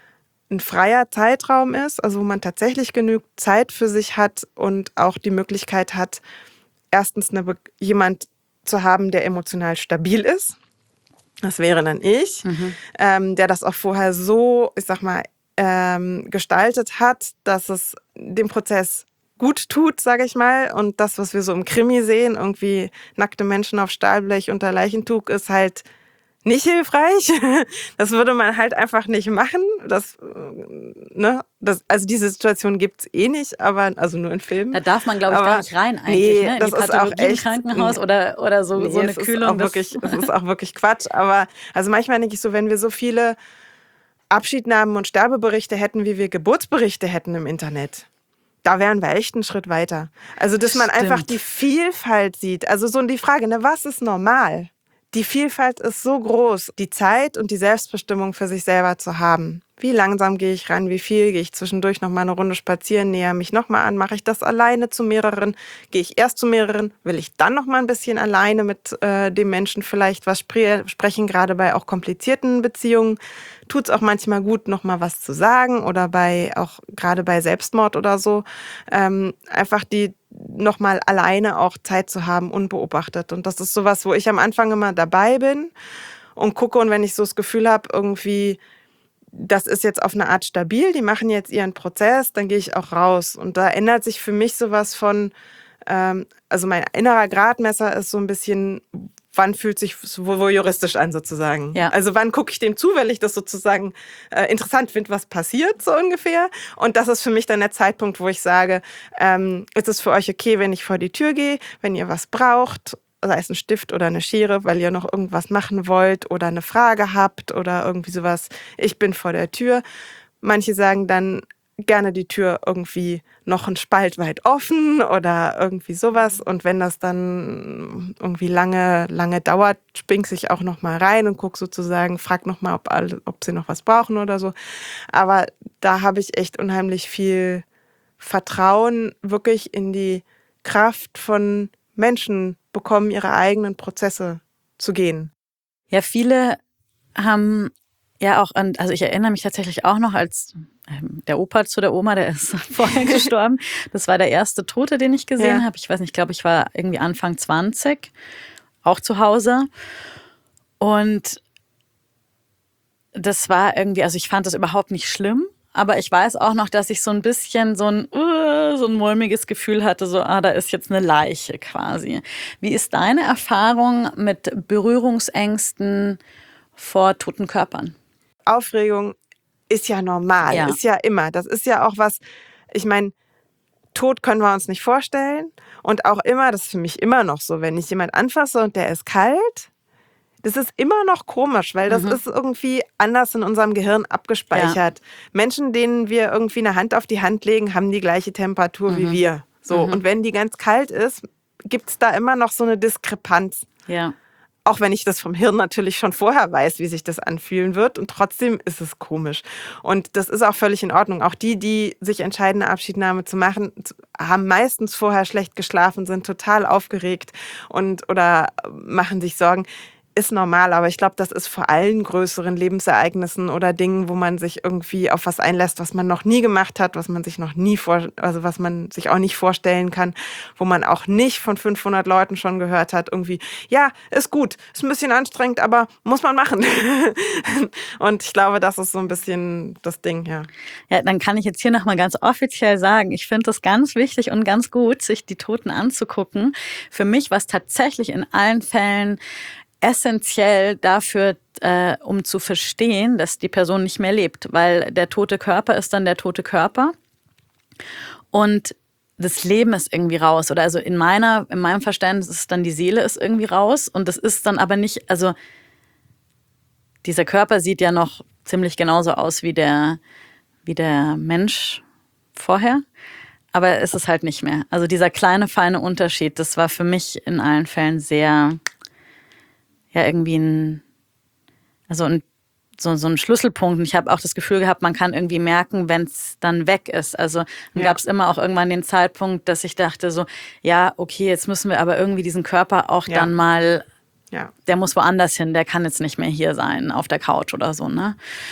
ein freier Zeitraum ist, also wo man tatsächlich genug Zeit für sich hat und auch die Möglichkeit hat, erstens eine, jemand zu haben, der emotional stabil ist. Das wäre dann ich, mhm. ähm, der das auch vorher so, ich sag mal, ähm, gestaltet hat, dass es dem Prozess gut tut, sage ich mal. Und das, was wir so im Krimi sehen, irgendwie nackte Menschen auf Stahlblech unter Leichentuch, ist halt nicht hilfreich. Das würde man halt einfach nicht machen. Das, ne, das, also diese Situation gibt's eh nicht, aber also nur in Filmen. Da darf man, glaube ich, aber, gar nicht rein eigentlich, nee, ne? In das die Pathologie ist auch echt, im Krankenhaus oder, oder so, nee, so eine es Kühlung. Ist auch wirklich, es ist auch wirklich Quatsch. Aber also manchmal denke ich so, wenn wir so viele Abschiednahmen und Sterbeberichte hätten, wie wir Geburtsberichte hätten im Internet, da wären wir echt einen Schritt weiter. Also dass man Stimmt. einfach die Vielfalt sieht. Also so die Frage, ne, was ist normal? Die Vielfalt ist so groß, die Zeit und die Selbstbestimmung für sich selber zu haben. Wie langsam gehe ich ran, wie viel gehe ich zwischendurch noch mal eine Runde spazieren, näher mich noch mal an, mache ich das alleine zu mehreren, gehe ich erst zu mehreren, will ich dann noch mal ein bisschen alleine mit äh, dem Menschen vielleicht was spre- sprechen, gerade bei auch komplizierten Beziehungen. Tut es auch manchmal gut, noch mal was zu sagen oder bei auch gerade bei Selbstmord oder so, ähm, einfach die noch mal alleine auch Zeit zu haben, unbeobachtet. Und das ist sowas, wo ich am Anfang immer dabei bin und gucke und wenn ich so das Gefühl habe, irgendwie das ist jetzt auf eine Art stabil, die machen jetzt ihren Prozess, dann gehe ich auch raus. Und da ändert sich für mich sowas von, ähm, also mein innerer Gradmesser ist so ein bisschen, wann fühlt sich wohl juristisch an sozusagen. Ja. Also wann gucke ich dem zu, weil ich das sozusagen äh, interessant finde, was passiert so ungefähr. Und das ist für mich dann der Zeitpunkt, wo ich sage, ähm, ist es für euch okay, wenn ich vor die Tür gehe, wenn ihr was braucht, sei es ein Stift oder eine Schere, weil ihr noch irgendwas machen wollt oder eine Frage habt oder irgendwie sowas. Ich bin vor der Tür. Manche sagen dann gerne die Tür irgendwie noch einen Spalt weit offen oder irgendwie sowas. Und wenn das dann irgendwie lange, lange dauert, springst ich auch noch mal rein und guck sozusagen, frag noch mal, ob, alle, ob sie noch was brauchen oder so. Aber da habe ich echt unheimlich viel Vertrauen wirklich in die Kraft von Menschen bekommen, ihre eigenen Prozesse zu gehen. Ja, viele haben ja auch an, also ich erinnere mich tatsächlich auch noch, als ähm, der Opa zu der Oma, der ist vorher gestorben. Das war der erste Tote, den ich gesehen Ja. habe. Ich weiß nicht, ich glaube, ich war irgendwie Anfang zwanzig, auch zu Hause. Und das war irgendwie, also ich fand das überhaupt nicht schlimm. Aber ich weiß auch noch, dass ich so ein bisschen so ein, uh, so ein mulmiges Gefühl hatte, so, ah, da ist jetzt eine Leiche quasi. Wie ist deine Erfahrung mit Berührungsängsten vor toten Körpern? Aufregung ist ja normal, Ja. ist ja immer. Das ist ja auch was, ich meine, Tod können wir uns nicht vorstellen. Und auch immer, das ist für mich immer noch so, wenn ich jemand anfasse und der ist kalt, das ist immer noch komisch, weil das mhm. ist irgendwie anders in unserem Gehirn abgespeichert. Ja. Menschen, denen wir irgendwie eine Hand auf die Hand legen, haben die gleiche Temperatur mhm. wie wir. So. Mhm. Und wenn die ganz kalt ist, gibt es da immer noch so eine Diskrepanz. Ja. Auch wenn ich das vom Hirn natürlich schon vorher weiß, wie sich das anfühlen wird. Und trotzdem ist es komisch. Und das ist auch völlig in Ordnung. Auch die, die sich entscheiden, eine Abschiednahme zu machen, haben meistens vorher schlecht geschlafen, sind total aufgeregt und oder machen sich Sorgen. Ist normal, aber ich glaube, das ist vor allen größeren Lebensereignissen oder Dingen, wo man sich irgendwie auf was einlässt, was man noch nie gemacht hat, was man sich noch nie vor, also was man sich auch nicht vorstellen kann, wo man auch nicht von fünfhundert Leuten schon gehört hat, irgendwie, ja, ist gut, ist ein bisschen anstrengend, aber muss man machen. Und ich glaube, das ist so ein bisschen das Ding, ja. Ja, dann kann ich jetzt hier nochmal ganz offiziell sagen, ich finde es ganz wichtig und ganz gut, sich die Toten anzugucken. Für mich war es tatsächlich in allen Fällen essentiell dafür, äh, um zu verstehen, dass die Person nicht mehr lebt, weil der tote Körper ist dann der tote Körper und das Leben ist irgendwie raus. Oder also in meiner, in meinem Verständnis ist dann die Seele ist irgendwie raus und das ist dann aber nicht, also dieser Körper sieht ja noch ziemlich genauso aus wie der, wie der Mensch vorher. Aber es ist halt nicht mehr. Also dieser kleine, feine Unterschied, das war für mich in allen Fällen sehr, ja, irgendwie ein, also ein, so, so ein Schlüsselpunkt. Und ich habe auch das Gefühl gehabt, man kann irgendwie merken, wenn es dann weg ist. Also dann Ja. gab es immer auch irgendwann den Zeitpunkt, dass ich dachte so, ja, okay, jetzt müssen wir aber irgendwie diesen Körper auch Ja. dann mal, Ja. der muss woanders hin, der kann jetzt nicht mehr hier sein, auf der Couch oder so, ne?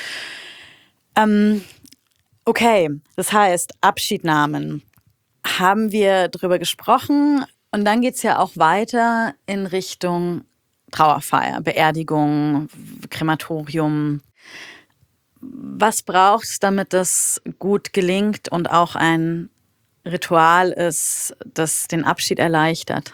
Ähm, okay, das heißt, Abschiednahmen. Haben wir drüber gesprochen und dann geht's ja auch weiter in Richtung Trauerfeier, Beerdigung, Krematorium. Was braucht es, damit das gut gelingt und auch ein Ritual ist, das den Abschied erleichtert?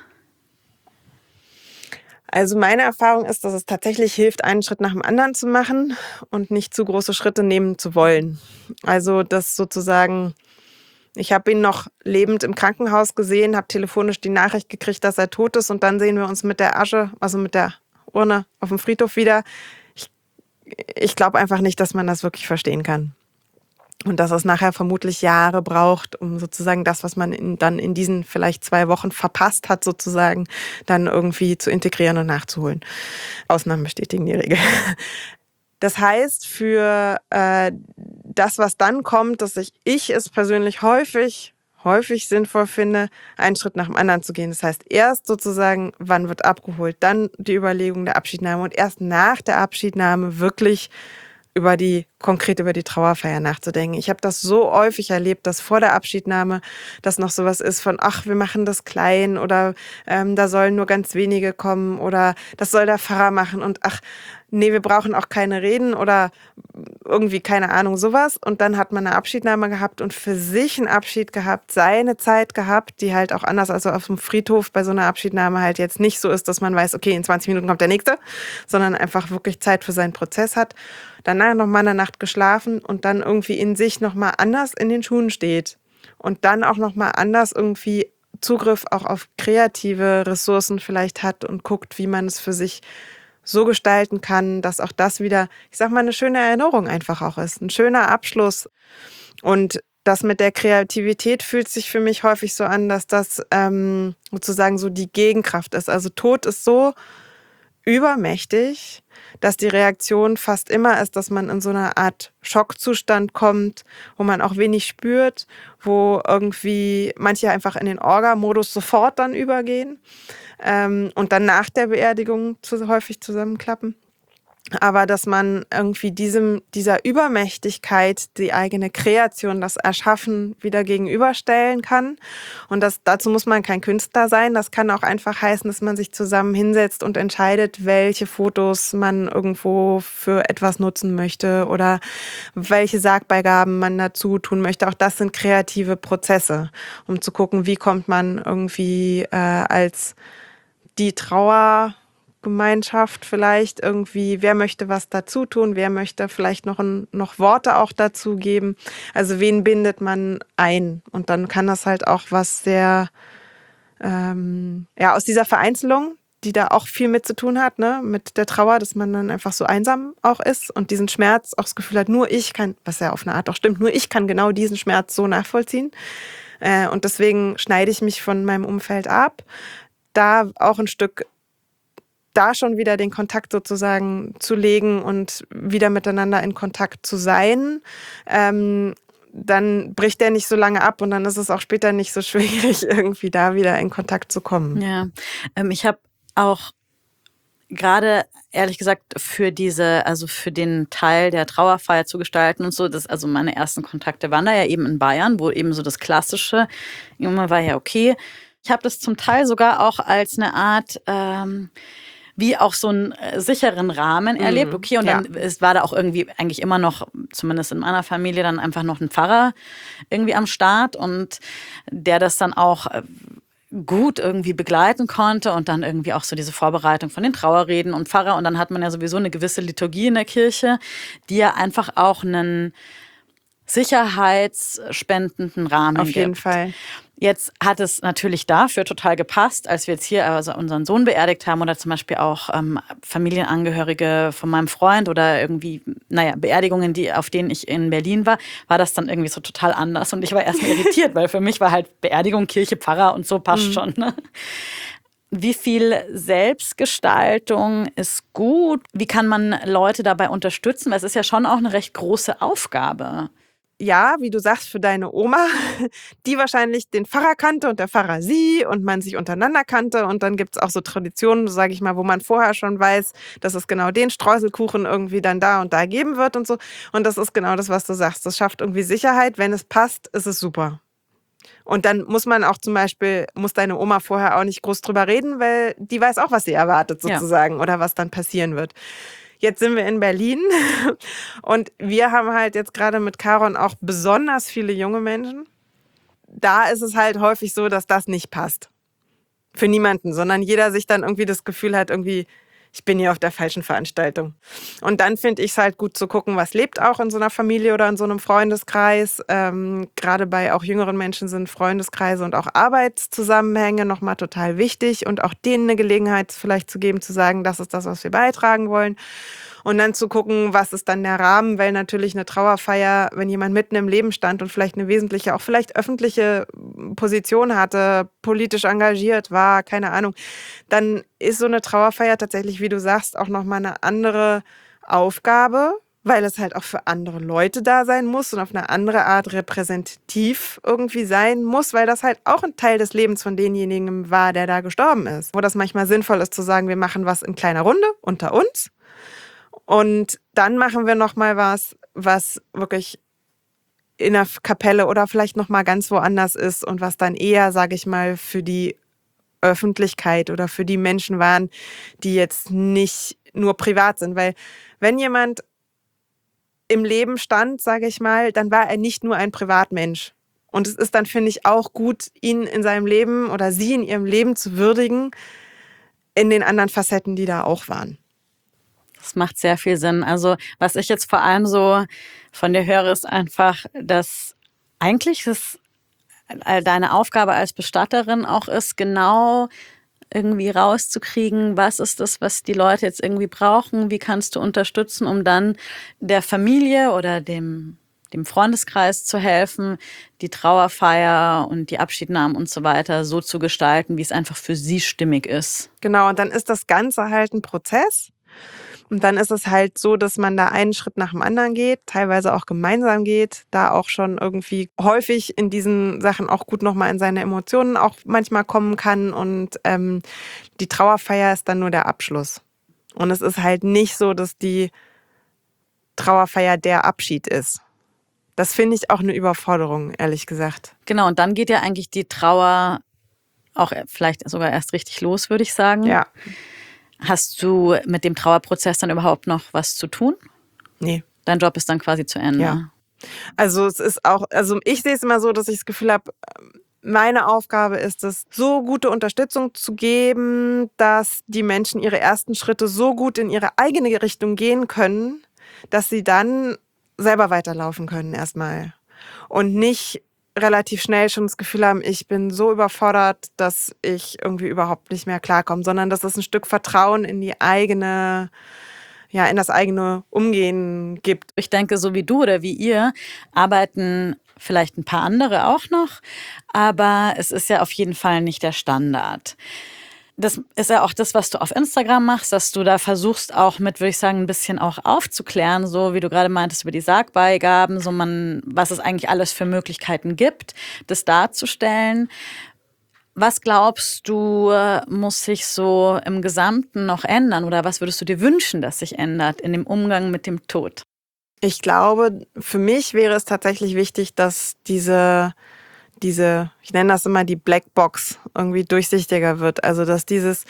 Also meine Erfahrung ist, dass es tatsächlich hilft, einen Schritt nach dem anderen zu machen und nicht zu große Schritte nehmen zu wollen. Also das sozusagen, ich habe ihn noch lebend im Krankenhaus gesehen, habe telefonisch die Nachricht gekriegt, dass er tot ist und dann sehen wir uns mit der Asche, also mit der Urne auf dem Friedhof wieder. Ich, ich glaube einfach nicht, dass man das wirklich verstehen kann. Und dass es nachher vermutlich Jahre braucht, um sozusagen das, was man in, dann in diesen vielleicht zwei Wochen verpasst hat, sozusagen dann irgendwie zu integrieren und nachzuholen. Ausnahmen bestätigen die Regel. Das heißt, für äh, das, was dann kommt, dass ich, ich es persönlich häufig, häufig sinnvoll finde, einen Schritt nach dem anderen zu gehen. Das heißt, erst sozusagen, wann wird abgeholt, dann die Überlegung der Abschiednahme und erst nach der Abschiednahme wirklich über die, konkret über die Trauerfeier nachzudenken. Ich habe das so häufig erlebt, dass vor der Abschiednahme das noch sowas ist von, ach, wir machen das klein oder ähm, da sollen nur ganz wenige kommen oder das soll der Pfarrer machen und ach, nee, wir brauchen auch keine Reden oder irgendwie, keine Ahnung, sowas. Und dann hat man eine Abschiednahme gehabt und für sich einen Abschied gehabt, seine Zeit gehabt, die halt auch anders als auf dem Friedhof bei so einer Abschiednahme halt jetzt nicht so ist, dass man weiß, okay, in zwanzig Minuten kommt der Nächste, sondern einfach wirklich Zeit für seinen Prozess hat. Danach nochmal eine Nacht geschlafen und dann irgendwie in sich nochmal anders in den Schuhen steht. Und dann auch nochmal anders irgendwie Zugriff auch auf kreative Ressourcen vielleicht hat und guckt, wie man es für sich so gestalten kann, dass auch das wieder, ich sag mal, eine schöne Erinnerung einfach auch ist, ein schöner Abschluss. Und das mit der Kreativität fühlt sich für mich häufig so an, dass das ähm, sozusagen so die Gegenkraft ist. Also Tod ist so übermächtig, dass die Reaktion fast immer ist, dass man in so eine Art Schockzustand kommt, wo man auch wenig spürt, wo irgendwie manche einfach in den Orga-Modus sofort dann übergehen ähm, und dann nach der Beerdigung zu, häufig zusammenklappen. Aber dass man irgendwie diesem, dieser Übermächtigkeit die eigene Kreation, das Erschaffen wieder gegenüberstellen kann. Und das, dazu muss man kein Künstler sein. Das kann auch einfach heißen, dass man sich zusammen hinsetzt und entscheidet, welche Fotos man irgendwo für etwas nutzen möchte oder welche Sargbeigaben man dazu tun möchte. Auch das sind kreative Prozesse, um zu gucken, wie kommt man irgendwie äh, als die Trauer Gemeinschaft vielleicht irgendwie, wer möchte was dazu tun, wer möchte vielleicht noch, ein, noch Worte auch dazu geben. Also wen bindet man ein? Und dann kann das halt auch was sehr, ähm, ja, aus dieser Vereinzelung, die da auch viel mit zu tun hat, ne, mit der Trauer, dass man dann einfach so einsam auch ist und diesen Schmerz auch das Gefühl hat, nur ich kann, was ja auf eine Art auch stimmt, nur ich kann genau diesen Schmerz so nachvollziehen. Äh, und deswegen schneide ich mich von meinem Umfeld ab. Da auch ein Stück da schon wieder den Kontakt sozusagen zu legen und wieder miteinander in Kontakt zu sein, ähm, dann bricht der nicht so lange ab und dann ist es auch später nicht so schwierig, irgendwie da wieder in Kontakt zu kommen. Ja, ähm, ich habe auch gerade, ehrlich gesagt, für diese, also für den Teil der Trauerfeier zu gestalten und so, das, also meine ersten Kontakte waren da ja eben in Bayern, wo eben so das Klassische immer war ja okay. Ich habe das zum Teil sogar auch als eine Art ähm, wie auch so einen sicheren Rahmen erlebt. Okay, und dann ja. es war da auch irgendwie eigentlich immer noch, zumindest in meiner Familie, dann einfach noch ein Pfarrer irgendwie am Start und der das dann auch gut irgendwie begleiten konnte und dann irgendwie auch so diese Vorbereitung von den Trauerreden und Pfarrer. Und dann hat man ja sowieso eine gewisse Liturgie in der Kirche, die ja einfach auch einen sicherheitsspendenden Rahmen gibt. Auf jeden Fall. Jetzt hat es natürlich dafür total gepasst, als wir jetzt hier also unseren Sohn beerdigt haben oder zum Beispiel auch ähm, Familienangehörige von meinem Freund oder irgendwie, naja, Beerdigungen, die, auf denen ich in Berlin war, war das dann irgendwie so total anders. Und ich war erstmal irritiert, weil für mich war halt Beerdigung, Kirche, Pfarrer und so passt mhm. schon. Ne? Wie viel Selbstgestaltung ist gut? Wie kann man Leute dabei unterstützen? Weil es ist ja schon auch eine recht große Aufgabe. Ja, wie du sagst, für deine Oma, die wahrscheinlich den Pfarrer kannte und der Pfarrer sie und man sich untereinander kannte. Und dann gibt es auch so Traditionen, sage ich mal, wo man vorher schon weiß, dass es genau den Streuselkuchen irgendwie dann da und da geben wird und so. Und das ist genau das, was du sagst. Das schafft irgendwie Sicherheit. Wenn es passt, ist es super. Und dann muss man auch zum Beispiel, muss deine Oma vorher auch nicht groß drüber reden, weil die weiß auch, was sie erwartet sozusagen ja. oder was dann passieren wird. Jetzt sind wir in Berlin und wir haben halt jetzt gerade mit Caron auch besonders viele junge Menschen. Da ist es halt häufig so, dass das nicht passt. Für niemanden, sondern jeder sich dann irgendwie das Gefühl hat, irgendwie, ich bin hier auf der falschen Veranstaltung. Und dann finde ich es halt gut zu gucken, was lebt auch in so einer Familie oder in so einem Freundeskreis. Ähm, gerade bei auch jüngeren Menschen sind Freundeskreise und auch Arbeitszusammenhänge nochmal total wichtig und auch denen eine Gelegenheit vielleicht zu geben, zu sagen, das ist das, was wir beitragen wollen. Und dann zu gucken, was ist dann der Rahmen, weil natürlich eine Trauerfeier, wenn jemand mitten im Leben stand und vielleicht eine wesentliche, auch vielleicht öffentliche Position hatte, politisch engagiert war, keine Ahnung, dann ist so eine Trauerfeier tatsächlich, wie du sagst, auch nochmal eine andere Aufgabe, weil es halt auch für andere Leute da sein muss und auf eine andere Art repräsentativ irgendwie sein muss, weil das halt auch ein Teil des Lebens von denjenigen war, der da gestorben ist. Wo das manchmal sinnvoll ist zu sagen, wir machen was in kleiner Runde unter uns. Und dann machen wir noch mal was, was wirklich in der Kapelle oder vielleicht noch mal ganz woanders ist und was dann eher, sage ich mal, für die Öffentlichkeit oder für die Menschen waren, die jetzt nicht nur privat sind. Weil wenn jemand im Leben stand, sage ich mal, dann war er nicht nur ein Privatmensch. Und es ist dann, finde ich, auch gut, ihn in seinem Leben oder sie in ihrem Leben zu würdigen, in den anderen Facetten, die da auch waren. Das macht sehr viel Sinn. Also was ich jetzt vor allem so von dir höre, ist einfach, dass eigentlich das deine Aufgabe als Bestatterin auch ist, genau irgendwie rauszukriegen, was ist das, was die Leute jetzt irgendwie brauchen, wie kannst du unterstützen, um dann der Familie oder dem, dem Freundeskreis zu helfen, die Trauerfeier und die Abschiednahmen und so weiter so zu gestalten, wie es einfach für sie stimmig ist. Genau, und dann ist das Ganze halt ein Prozess. Und dann ist es halt so, dass man da einen Schritt nach dem anderen geht, teilweise auch gemeinsam geht, da auch schon irgendwie häufig in diesen Sachen auch gut nochmal in seine Emotionen auch manchmal kommen kann. Und ähm, die Trauerfeier ist dann nur der Abschluss. Und es ist halt nicht so, dass die Trauerfeier der Abschied ist. Das finde ich auch eine Überforderung, ehrlich gesagt. Genau, und dann geht ja eigentlich die Trauer auch vielleicht sogar erst richtig los, würde ich sagen. Ja. Hast du mit dem Trauerprozess dann überhaupt noch was zu tun? Nee. Dein Job ist dann quasi zu Ende. Ja. Also es ist auch, also ich sehe es immer so, dass ich das Gefühl habe, meine Aufgabe ist es, so gute Unterstützung zu geben, dass die Menschen ihre ersten Schritte so gut in ihre eigene Richtung gehen können, dass sie dann selber weiterlaufen können erstmal. Und nicht relativ schnell schon das Gefühl haben, ich bin so überfordert, dass ich irgendwie überhaupt nicht mehr klarkomme, sondern dass es ein Stück Vertrauen in die eigene, ja, in das eigene Umgehen gibt. Ich denke, so wie du oder wie ihr arbeiten vielleicht ein paar andere auch noch, aber es ist ja auf jeden Fall nicht der Standard. Das ist ja auch das, was du auf Instagram machst, dass du da versuchst auch mit, würde ich sagen, ein bisschen auch aufzuklären, so wie du gerade meintest über die Sargbeigaben, so man, was es eigentlich alles für Möglichkeiten gibt, das darzustellen. Was glaubst du, muss sich so im Gesamten noch ändern oder was würdest du dir wünschen, dass sich ändert in dem Umgang mit dem Tod? Ich glaube, für mich wäre es tatsächlich wichtig, dass diese diese, ich nenne das immer die Blackbox, irgendwie durchsichtiger wird. Also dass dieses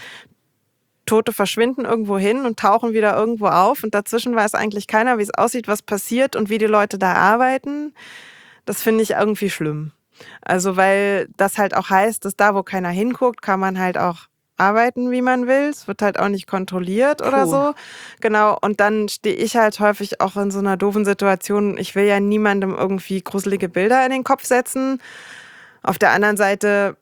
Tote verschwinden irgendwo hin und tauchen wieder irgendwo auf und dazwischen weiß eigentlich keiner, wie es aussieht, was passiert und wie die Leute da arbeiten. Das finde ich irgendwie schlimm. Also weil das halt auch heißt, dass da, wo keiner hinguckt, kann man halt auch arbeiten, wie man will. Es wird halt auch nicht kontrolliert oder Puh. so. Genau, und dann stehe ich halt häufig auch in so einer doofen Situation. Ich will ja niemandem irgendwie gruselige Bilder in den Kopf setzen. Auf der anderen Seite,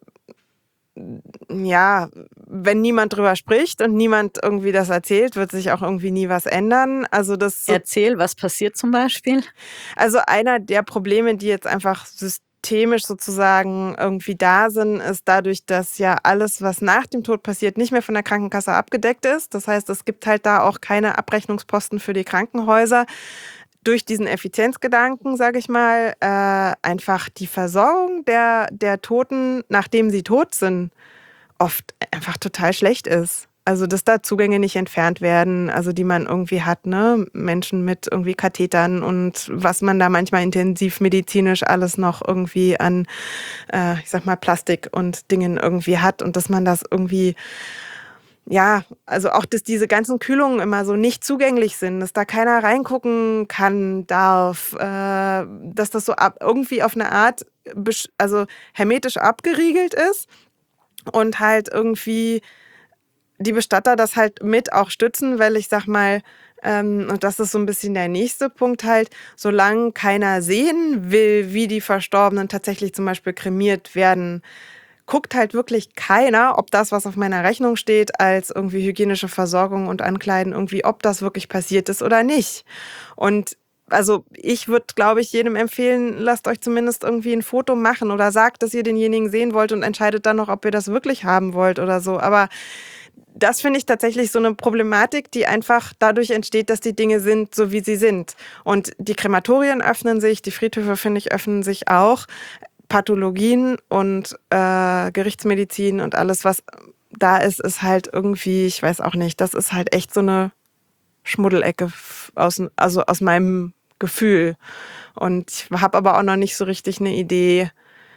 ja, wenn niemand drüber spricht und niemand irgendwie das erzählt, wird sich auch irgendwie nie was ändern. Also das so, Erzähl, was passiert zum Beispiel? Also einer der Probleme, die jetzt einfach systemisch sozusagen irgendwie da sind, ist dadurch, dass ja alles, was nach dem Tod passiert, nicht mehr von der Krankenkasse abgedeckt ist. Das heißt, es gibt halt da auch keine Abrechnungsposten für die Krankenhäuser. Durch diesen Effizienzgedanken, sage ich mal, äh, einfach die Versorgung der, der Toten, nachdem sie tot sind, oft einfach total schlecht ist. Also, dass da Zugänge nicht entfernt werden, also die man irgendwie hat, ne? Menschen mit irgendwie Kathetern und was man da manchmal intensivmedizinisch alles noch irgendwie an, äh, ich sag mal, Plastik und Dingen irgendwie hat und dass man das irgendwie, ja, also auch, dass diese ganzen Kühlungen immer so nicht zugänglich sind, dass da keiner reingucken kann, darf, äh, dass das so ab, irgendwie auf eine Art, besch- also hermetisch abgeriegelt ist und halt irgendwie die Bestatter das halt mit auch stützen, weil ich sag mal, ähm, und das ist so ein bisschen der nächste Punkt halt, solange keiner sehen will, wie die Verstorbenen tatsächlich zum Beispiel kremiert werden, guckt halt wirklich keiner, ob das, was auf meiner Rechnung steht, als irgendwie hygienische Versorgung und Ankleiden, irgendwie, ob das wirklich passiert ist oder nicht. Und also ich würde, glaube ich, jedem empfehlen, lasst euch zumindest irgendwie ein Foto machen oder sagt, dass ihr denjenigen sehen wollt und entscheidet dann noch, ob ihr das wirklich haben wollt oder so. Aber das finde ich tatsächlich so eine Problematik, die einfach dadurch entsteht, dass die Dinge sind, so wie sie sind. Und die Krematorien öffnen sich, die Friedhöfe, finde ich, öffnen sich auch. Pathologien und äh, Gerichtsmedizin und alles, was da ist, ist halt irgendwie, ich weiß auch nicht, das ist halt echt so eine Schmuddelecke aus, also aus meinem Gefühl. Und ich habe aber auch noch nicht so richtig eine Idee,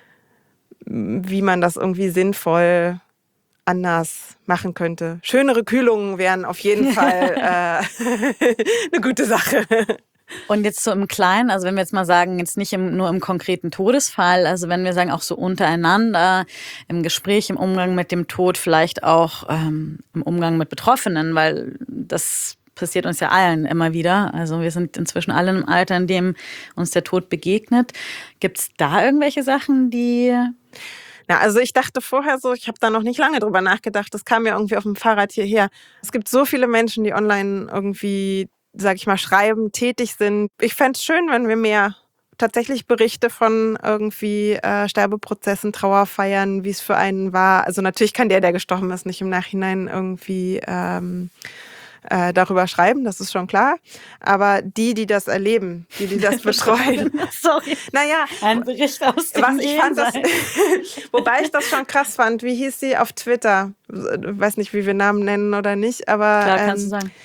wie man das irgendwie sinnvoll anders machen könnte. Schönere Kühlungen wären auf jeden Fall äh, eine gute Sache. Und jetzt so im Kleinen, also wenn wir jetzt mal sagen, jetzt nicht im, nur im konkreten Todesfall, also wenn wir sagen auch so untereinander, im Gespräch, im Umgang mit dem Tod, vielleicht auch ähm, im Umgang mit Betroffenen, weil das passiert uns ja allen immer wieder. Also wir sind inzwischen alle im Alter, in dem uns der Tod begegnet. Gibt es da irgendwelche Sachen, die... Na, also ich dachte vorher so, ich habe da noch nicht lange drüber nachgedacht, das kam ja irgendwie auf dem Fahrrad hierher. Es gibt so viele Menschen, die online irgendwie, sag ich mal, schreiben, tätig sind. Ich fände es schön, wenn wir mehr tatsächlich Berichte von irgendwie äh, Sterbeprozessen, Trauerfeiern, wie es für einen war. Also natürlich kann der, der gestorben ist, nicht im Nachhinein irgendwie ähm, äh, darüber schreiben, das ist schon klar. Aber die, die das erleben, die, die das betreuen. Sorry. Naja, ein Bericht aus dem was ich fand, das, Jenseits. wobei ich das schon krass fand. Wie hieß sie auf Twitter? Ich weiß nicht, wie wir Namen nennen oder nicht, aber Klar, kannst ähm, du sagen.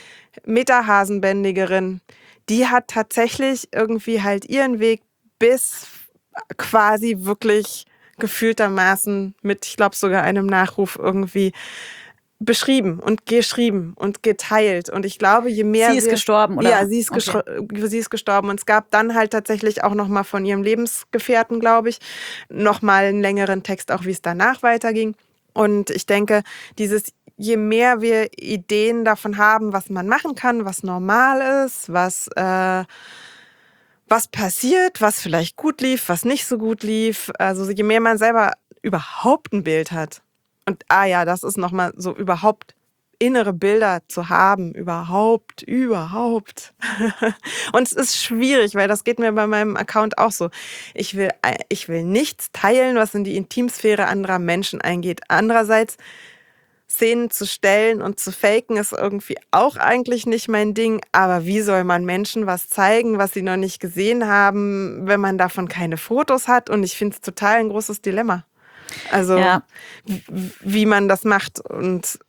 Meta-Hasenbändigerin, die hat tatsächlich irgendwie halt ihren Weg bis quasi wirklich gefühltermaßen mit, ich glaube, sogar einem Nachruf irgendwie beschrieben und geschrieben und geteilt. Und ich glaube, je mehr... Sie ist wir, gestorben, oder? Ja, sie ist, Okay. gestro- sie ist gestorben. Und es gab dann halt tatsächlich auch nochmal von ihrem Lebensgefährten, glaube ich, nochmal einen längeren Text, auch wie es danach weiterging. Und ich denke, dieses, je mehr wir Ideen davon haben, was man machen kann, was normal ist, was... Äh, was passiert, was vielleicht gut lief, was nicht so gut lief. Also je mehr man selber überhaupt ein Bild hat. Und ah ja, das ist nochmal so überhaupt innere Bilder zu haben. Überhaupt, überhaupt. Und es ist schwierig, weil das geht mir bei meinem Account auch so. Ich will, ich will nichts teilen, was in die Intimsphäre anderer Menschen eingeht. Andererseits Szenen zu stellen und zu faken ist irgendwie auch eigentlich nicht mein Ding. Aber wie soll man Menschen was zeigen, was sie noch nicht gesehen haben, wenn man davon keine Fotos hat? Und ich finde es total ein großes Dilemma. Also Ja. w- wie man das macht. Und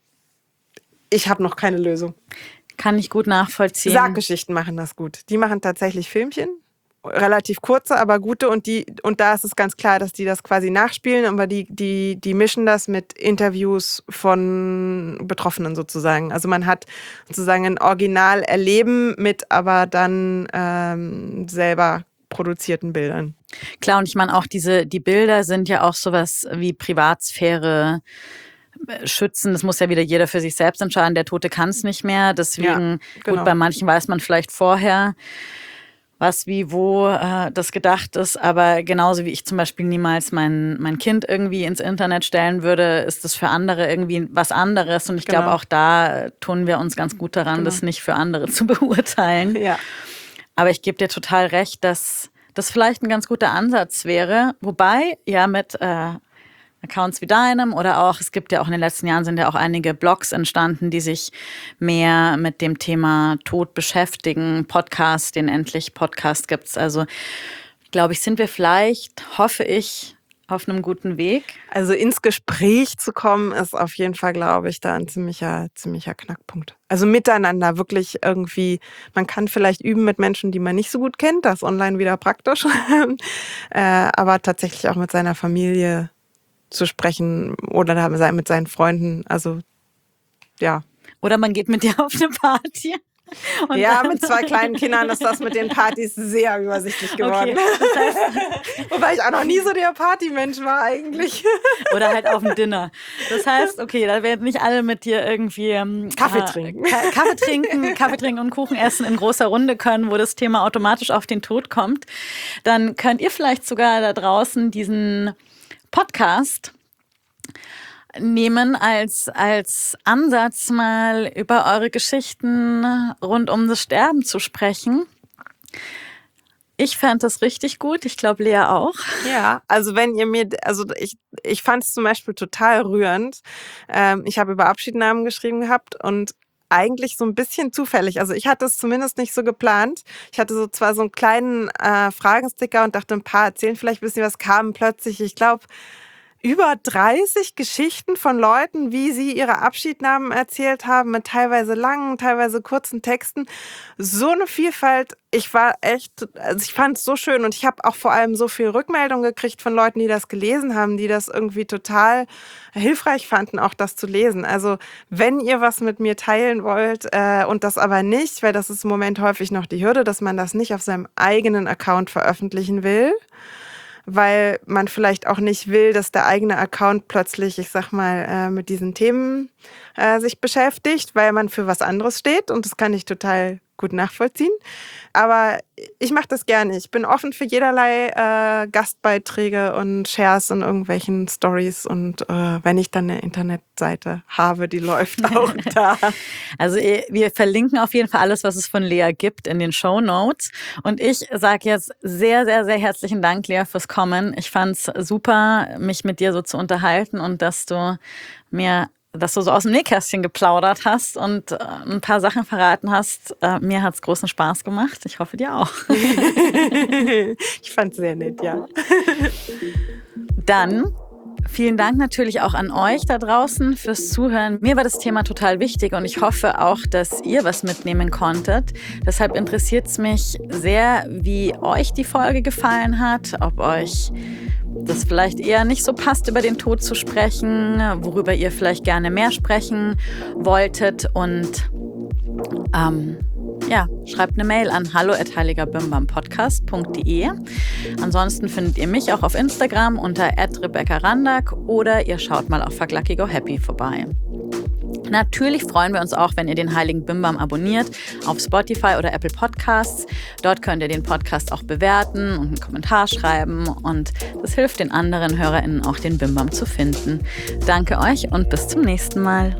ich habe noch keine Lösung. Kann ich gut nachvollziehen. Sarggeschichten machen das gut. Die machen tatsächlich Filmchen. Relativ kurze, aber gute. Und die, und da ist es ganz klar, dass die das quasi nachspielen, aber die, die, die mischen das mit Interviews von Betroffenen sozusagen. Also man hat sozusagen ein Original-Erleben mit aber dann ähm, selber produzierten Bildern. Klar, und ich meine auch diese, die Bilder sind ja auch sowas wie Privatsphäre schützen. Das muss ja wieder jeder für sich selbst entscheiden. Der Tote kann es nicht mehr. Deswegen, Ja, genau. gut, bei manchen weiß man vielleicht vorher, was, wie, wo äh, das gedacht ist. Aber genauso wie ich zum Beispiel niemals mein, mein Kind irgendwie ins Internet stellen würde, ist das für andere irgendwie was anderes. Und ich Genau. glaube, auch da tun wir uns ganz gut daran, Genau. das nicht für andere zu beurteilen. Ja. Aber ich gebe dir total recht, dass das vielleicht ein ganz guter Ansatz wäre. Wobei, ja, mit äh, Accounts wie deinem oder auch, es gibt ja auch in den letzten Jahren sind ja auch einige Blogs entstanden, die sich mehr mit dem Thema Tod beschäftigen. Podcast, den endlich Podcast gibt's. Also, glaube ich, sind wir vielleicht, hoffe ich, auf einem guten Weg. Also ins Gespräch zu kommen, ist auf jeden Fall, glaube ich, da ein ziemlicher, ziemlicher Knackpunkt. Also miteinander wirklich irgendwie, man kann vielleicht üben mit Menschen, die man nicht so gut kennt, das ist online wieder praktisch, äh, aber tatsächlich auch mit seiner Familie zu sprechen oder mit seinen Freunden, also ja. Oder man geht mit dir auf eine Party. Und ja, mit zwei kleinen Kindern ist das mit den Partys sehr übersichtlich geworden. Okay, das heißt, wobei ich auch noch nie so der Partymensch war eigentlich. Oder halt auf dem Dinner. Das heißt, okay, da werden nicht alle mit dir irgendwie ähm, Kaffee trinken. Äh, Ka- Kaffee trinken, Kaffee trinken und Kuchen essen in großer Runde können, wo das Thema automatisch auf den Tod kommt. Dann könnt ihr vielleicht sogar da draußen diesen Podcast nehmen als, als Ansatz, mal über eure Geschichten rund um das Sterben zu sprechen. Ich fand das richtig gut. Ich glaube, Lea auch. Ja, also wenn ihr mir, also ich, ich fand es zum Beispiel total rührend. Ähm, ich habe über Abschiednahmen geschrieben gehabt und eigentlich so ein bisschen zufällig. Also ich hatte es zumindest nicht so geplant. Ich hatte so zwar so einen kleinen äh, Fragensticker und dachte, ein paar erzählen vielleicht ein bisschen was, kamen plötzlich, ich glaube, über dreißig Geschichten von Leuten, wie sie ihre Abschiednahmen erzählt haben, mit teilweise langen, teilweise kurzen Texten. So eine Vielfalt. Ich war echt, also ich fand es so schön und ich habe auch vor allem so viel Rückmeldung gekriegt von Leuten, die das gelesen haben, die das irgendwie total hilfreich fanden, auch das zu lesen. Also wenn ihr was mit mir teilen wollt äh, und das aber nicht, weil das ist im Moment häufig noch die Hürde, dass man das nicht auf seinem eigenen Account veröffentlichen will, weil man vielleicht auch nicht will, dass der eigene Account plötzlich, ich sag mal, äh, mit diesen Themen äh, sich beschäftigt, weil man für was anderes steht und das kann ich total gut nachvollziehen. Aber ich mache das gerne. Ich bin offen für jederlei äh, Gastbeiträge und Shares in irgendwelchen Stories und äh, wenn ich dann eine Internetseite habe, die läuft auch da. Also wir verlinken auf jeden Fall alles, was es von Lea gibt in den Shownotes. Und ich sage jetzt sehr, sehr, sehr herzlichen Dank, Lea, fürs Kommen. Ich fand's super, mich mit dir so zu unterhalten und dass du mir dass du so aus dem Nähkästchen geplaudert hast und äh, ein paar Sachen verraten hast. Äh, mir hat's großen Spaß gemacht. Ich hoffe, dir auch. Ich fand's sehr nett, ja. Dann vielen Dank natürlich auch an euch da draußen fürs Zuhören. Mir war das Thema total wichtig und ich hoffe auch, dass ihr was mitnehmen konntet. Deshalb interessiert es mich sehr, wie euch die Folge gefallen hat, ob euch das vielleicht eher nicht so passt, über den Tod zu sprechen, worüber ihr vielleicht gerne mehr sprechen wolltet. Und ähm, ja, schreibt eine Mail an hallo at heiligerbimbampodcast punkt de. Ansonsten findet ihr mich auch auf Instagram unter at rebecca randack oder ihr schaut mal auf Fuck Lucky Go Happy vorbei. Natürlich freuen wir uns auch, wenn ihr den Heiligen Bimbam abonniert auf Spotify oder Apple Podcasts. Dort könnt ihr den Podcast auch bewerten und einen Kommentar schreiben und das hilft den anderen HörerInnen auch, den Bimbam zu finden. Danke euch und bis zum nächsten Mal.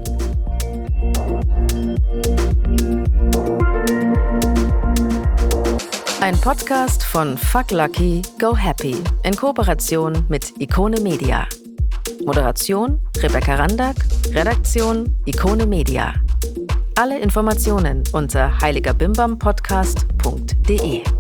Ein Podcast von Fuck Lucky Go Happy in Kooperation mit Ikone Media. Moderation Rebecca Randack, Redaktion Ikone Media. Alle Informationen unter heiligerbimbampodcast punkt de.